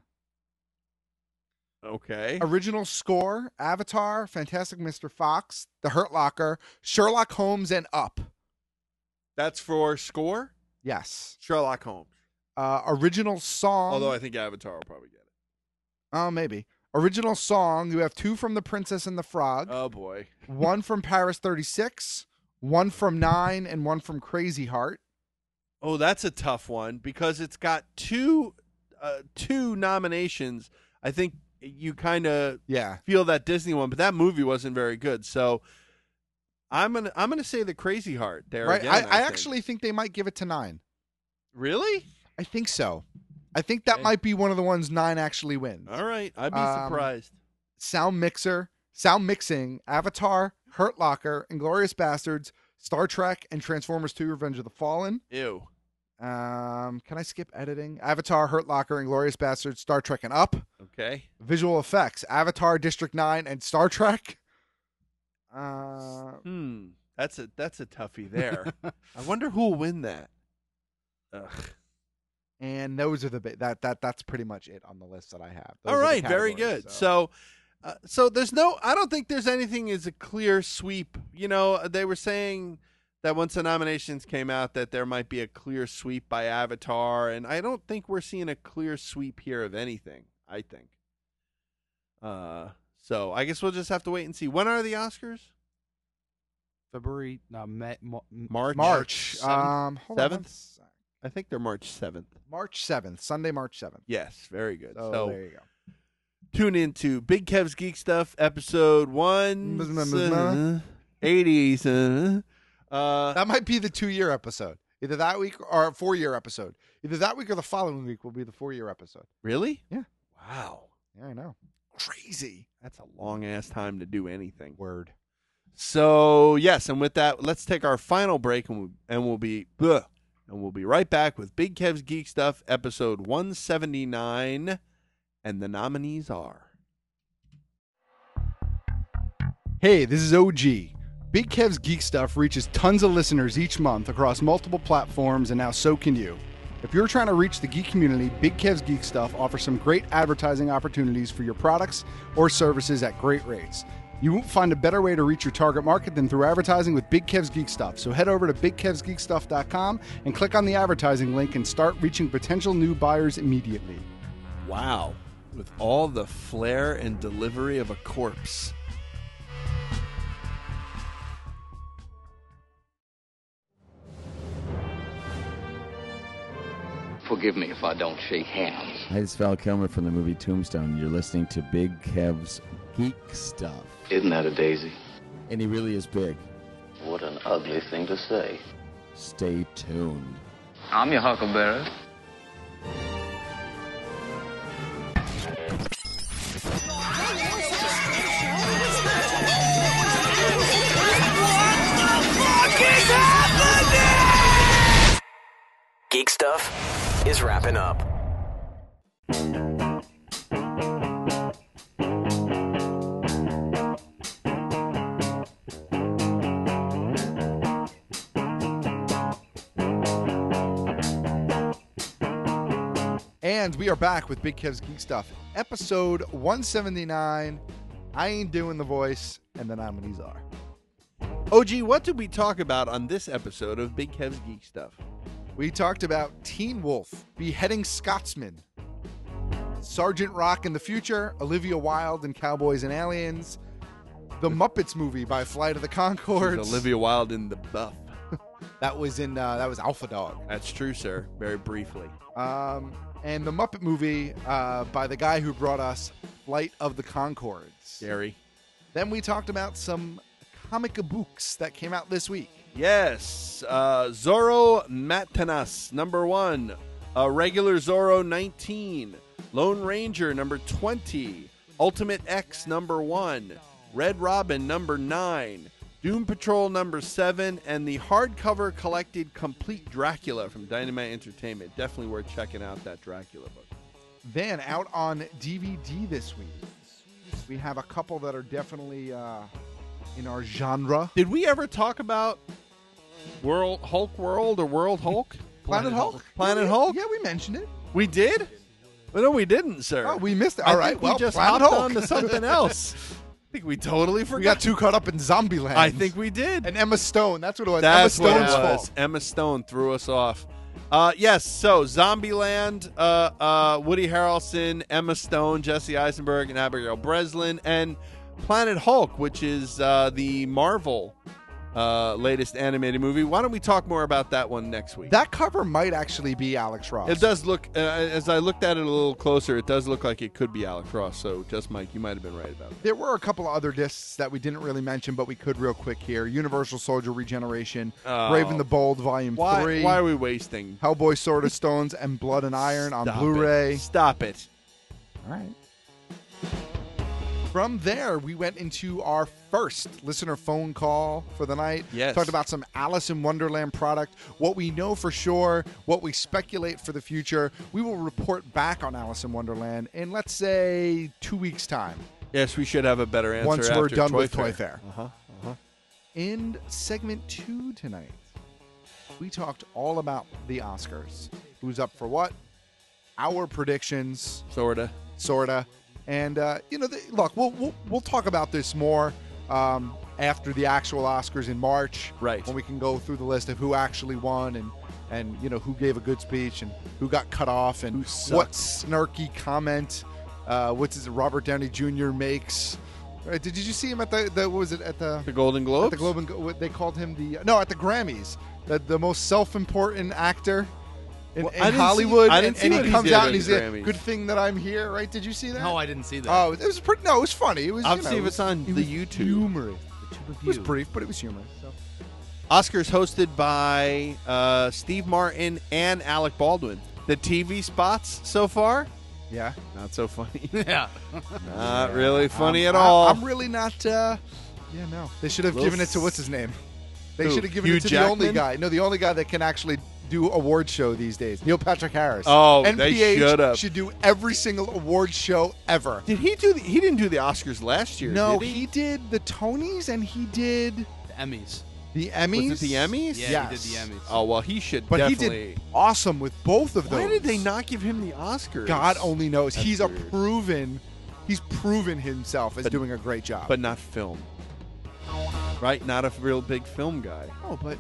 Okay. Original score, Avatar, Fantastic Mister Fox, The Hurt Locker, Sherlock Holmes, and Up. That's for score? Yes. Sherlock Holmes. Uh, original song. Although I think Avatar will probably get it. Oh, maybe. Original song, you have two from The Princess and the Frog. Oh, boy. One from Paris thirty-six, one from Nine, and one from Crazy Heart. Oh, that's a tough one because it's got two uh, two nominations, I think you kind of yeah. feel that Disney one, but that movie wasn't very good. So I'm gonna I'm gonna say the Crazy Heart there. Right. Again, I, I, I think. actually think they might give it to nine. Really? I think so. I think that might be one of the ones nine actually wins. All right, I'd be Um, surprised. Sound mixer, sound mixing, Avatar, Hurt Locker, Inglourious Bastards, Star Trek, and Transformers two: Revenge of the Fallen. Ew. Um, can I skip editing? Avatar, Hurt Locker, Inglourious Bastards, Star Trek, and Up. Okay. Visual effects: Avatar, District nine, and Star Trek. Uh, Hmm. That's a that's a toughie there. I wonder who will win that. Ugh. and those are the ba- that that that's pretty much it on the list that I have. Those All are the right, very categories, good. so. So, uh, so there's no. I don't think there's anything as a clear sweep. You know, they were saying that once the nominations came out, that there might be a clear sweep by Avatar, and I don't think we're seeing a clear sweep here of anything. I think. Uh, so I guess we'll just have to wait and see. When are the Oscars? February, no, May, Mar- March. March. Um, hold on one seventh. sec. I think they're March seventh. March seventh, Sunday, March seventh. Yes, very good. So, So, there you go. tune into Big Kev's Geek Stuff, episode one eighties. Uh, uh, That might be the two-year episode. Either that week or a four-year episode. Either that week or the following week will be the four-year episode. really? Yeah. Wow. Yeah, I know. Crazy. That's a long ass time to do anything. Word. So yes, and with that, let's take our final break, and we'll, and we'll be bleh, and we'll be right back with Big Kev's Geek Stuff, episode one seventy-nine, and the nominees are. Hey, this is O G. Big Kev's Geek Stuff reaches tons of listeners each month across multiple platforms, and now so can you. If you're trying to reach the geek community, Big Kev's Geek Stuff offers some great advertising opportunities for your products or services at great rates. You won't find a better way to reach your target market than through advertising with Big Kev's Geek Stuff. So head over to big kevs geek stuff dot com and click on the advertising link and start reaching potential new buyers immediately. Wow, with all the flair and delivery of a corpse. Forgive me if I don't shake hands. Hi, this is Val Kilmer from the movie Tombstone. You're listening to Big Kev's Geek Stuff. Isn't that a daisy? And he really is big. What an ugly thing to say. Stay tuned. I'm your huckleberry. Geek Stuff is wrapping up. And we are back with Big Kev's Geek Stuff, episode one seventy-nine. I ain't doing the voice, and the nominees are. O G, what did we talk about on this episode of Big Kev's Geek Stuff? We talked about Teen Wolf, Beheading Scotsman, Sergeant Rock in the Future, Olivia Wilde and Cowboys and Aliens, The Muppets Movie by Flight of the Conchords. She's Olivia Wilde in The Buff. That was in uh, that was Alpha Dog. That's true, sir. Very briefly. Um, and The Muppet Movie uh, by the guy who brought us Flight of the Conchords. Gary. Then we talked about some comic books that came out this week. Yes, uh, Zorro Matanas, number one. Uh, regular Zorro, nineteen. Lone Ranger, number twenty. Ultimate X, number one. Red Robin, number nine. Doom Patrol, number seven. And the hardcover collected Complete Dracula from Dynamite Entertainment. Definitely worth checking out that Dracula book. Then out on D V D this week, we have a couple that are definitely uh, in our genre. Did we ever talk about World Hulk World or World Hulk? Planet Hulk? Planet yeah, Hulk? Yeah, we mentioned it. We did? Well, no, we didn't, sir. Oh, we missed it. I All right, think well, we just Planet hopped Hulk. on to something else. I think we totally forgot. We got too caught up in Zombieland. I think we did. And Emma Stone. That's what it was. That's Emma what it Stone's was. fault. Emma Stone threw us off. Uh, yes, so Zombieland, uh, uh, Woody Harrelson, Emma Stone, Jesse Eisenberg, and Abigail Breslin, and Planet Hulk, which is uh, the Marvel uh, latest animated movie. Why don't we talk more about that one next week? That cover might actually be Alex Ross. It does look, uh, as I looked at it a little closer, it does look like it could be Alex Ross. So, just Mike, you might have been right about it. There were a couple of other discs that we didn't really mention, but we could real quick here. Universal Soldier Regeneration, Oh. Brave and the Bold Volume Why, three. why are we wasting? Hellboy Sword of Stones and Blood and Iron on Stop Blu-ray. it. Stop it. All right. From there, we went into our first listener phone call for the night. Yes. Talked about some Alice in Wonderland product, what we know for sure, what we speculate for the future. We will report back on Alice in Wonderland in, let's say, two weeks' time. Yes, we should have a better answer Once after we're done Toy with Fair. Toy Fair. Uh-huh, uh-huh. In segment two tonight, we talked all about the Oscars. Who's up for what? Our predictions. Sorta. Sorta. And, uh, you know, the, look, we'll, we'll we'll talk about this more um, after the actual Oscars in March. Right. When we can go through the list of who actually won and, and you know, who gave a good speech and who got cut off and what snarky comment, uh, what's his, Robert Downey Junior makes. Right, did, did you see him at the, the what was it, at the... The Golden Globes? At the Globe and, what they called him the... No, at the Grammys. The, the most self-important actor in, Well, in I didn't see- Hollywood. I didn't and, see and what he he comes did out at and he's the like, Grammys. good thing that I'm here, right? Did you see that? No, I didn't see that. Oh, it was pretty... No, it was funny. It was, I'll you know, see it if was- it's on it the was YouTube. humorous. It was brief, but it was humorous. So. Oscars hosted by uh, Steve Martin and Alec Baldwin. The T V spots so far? Yeah. Not so funny. Yeah. Not really funny I'm, at all. I'm really not... Uh, yeah, no. They should have Little given it to... What's his name? They Who? should have given Hugh it to the only Jackman? guy. No, the only guy that can actually do award show these days. Neil Patrick Harris. Oh, N P H they should have. should do every single award show ever. Did he do? The, he didn't do the Oscars last year. No, did he? he did the Tonys and he did The Emmys. the Emmys. Was it the Emmys? Yeah, Yes. he did the Emmys. Oh well, he should. But definitely. he did awesome with both of those. Why did they not give him the Oscars? God only knows. That's he's weird. a proven. He's proven himself as But- doing a great job. but not film. Right? Not a real big film guy. oh, but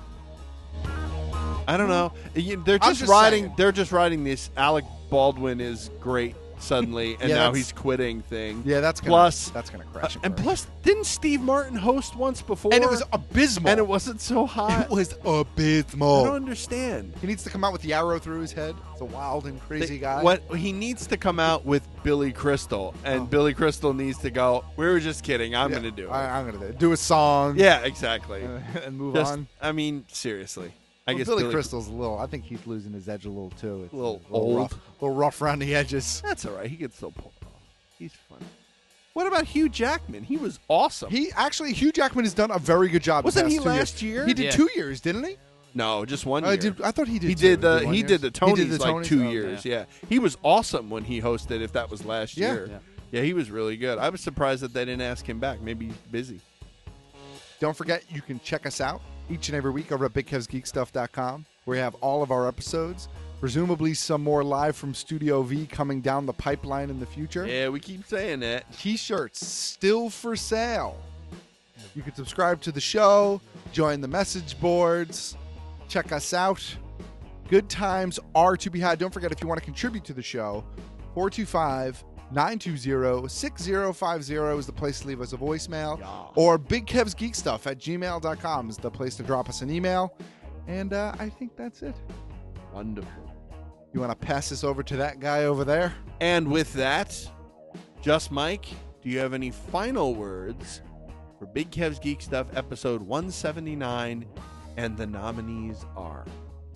I don't know. You- They're I'm just, just riding. saying. They're just riding this. Alec Baldwin is great suddenly, and Yeah, now that's- he's quitting thing. yeah, that's gonna, plus. that's gonna uh, crash. and plus, didn't Steve Martin host once before? and it was abysmal. and it wasn't so hot. It was I don't abysmal. understand. He needs to come out with the arrow through his head. It's a wild and crazy They- guy. What he needs to come out with Billy Crystal, and Oh. Billy Crystal needs to go. We were just kidding. I'm Yeah, going to do it. I, I'm gonna do, it. do a song. yeah, exactly. and move Just- on. I mean, seriously. I Well, guess Billy, Billy Crystal's a little. I think he's losing his edge a little too. It's A little rough, old. a little rough around the edges. That's all right. He gets so pulled off. He's funny. What about Hugh Jackman? He was awesome. He actually, Hugh Jackman has done a very good job. the Wasn't past he two last years. year? He did Yeah. two years, didn't he? no, just one I year. did. I thought he did. he two. did the one he years? did the Tonys He did the like Tonys? two Oh, years. Yeah. he was awesome when he hosted. If that was last Yeah. year, Yeah. yeah, he was really good. I was surprised that they didn't ask him back. Maybe he's busy. Don't forget, you can check us out each and every week over at big kevs geek stuff dot com, where we have all of our episodes. Presumably, some more live from Studio V coming down the pipeline in the future. Yeah, we keep saying that. T-shirts still for sale. You can subscribe to the show, join the message boards, check us out. Good times are to be had. Don't forget, if you want to contribute to the show, four two five, nine two zero, six zero five zero is the place to leave us a voicemail. Or bigkevsgeekstuff at gmail dot com is the place to drop us an email. And uh, I think that's it. Wonderful. You want to pass this over to that guy over there? And with that, Just Mike, do you have any final words for Big Kev's Geek Stuff episode one seventy-nine? And the nominees are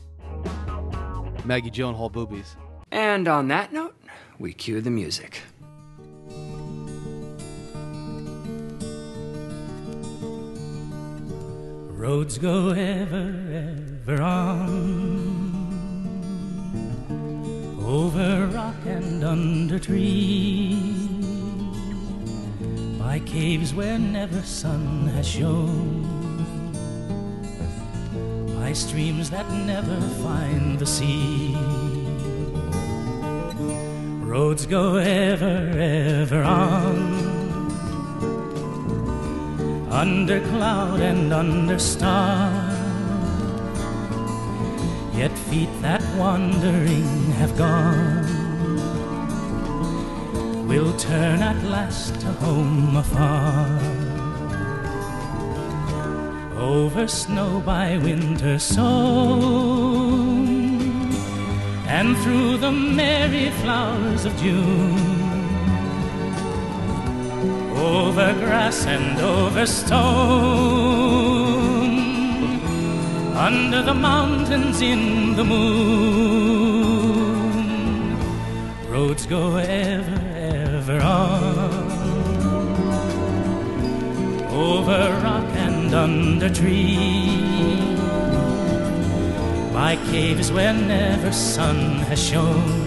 Maggie Gyllenhaal boobies. And on that note, we cue the music. Roads go ever, ever on, over rock and under tree, by caves where never sun has shone, by streams that never find the sea. Roads go ever, ever on, under cloud and under star, yet feet that wandering have gone will turn at last to home afar. over snow by winter sown, and through the merry flowers of June, over grass and over stone, under the mountains in the moon, roads go ever, ever on, over rock and under tree, by caves where never sun has shone,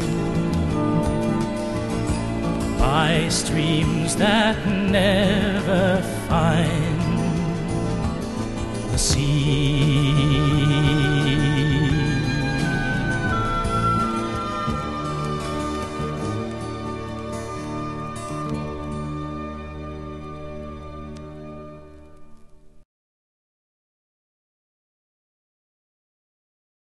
by streams that never find the sea.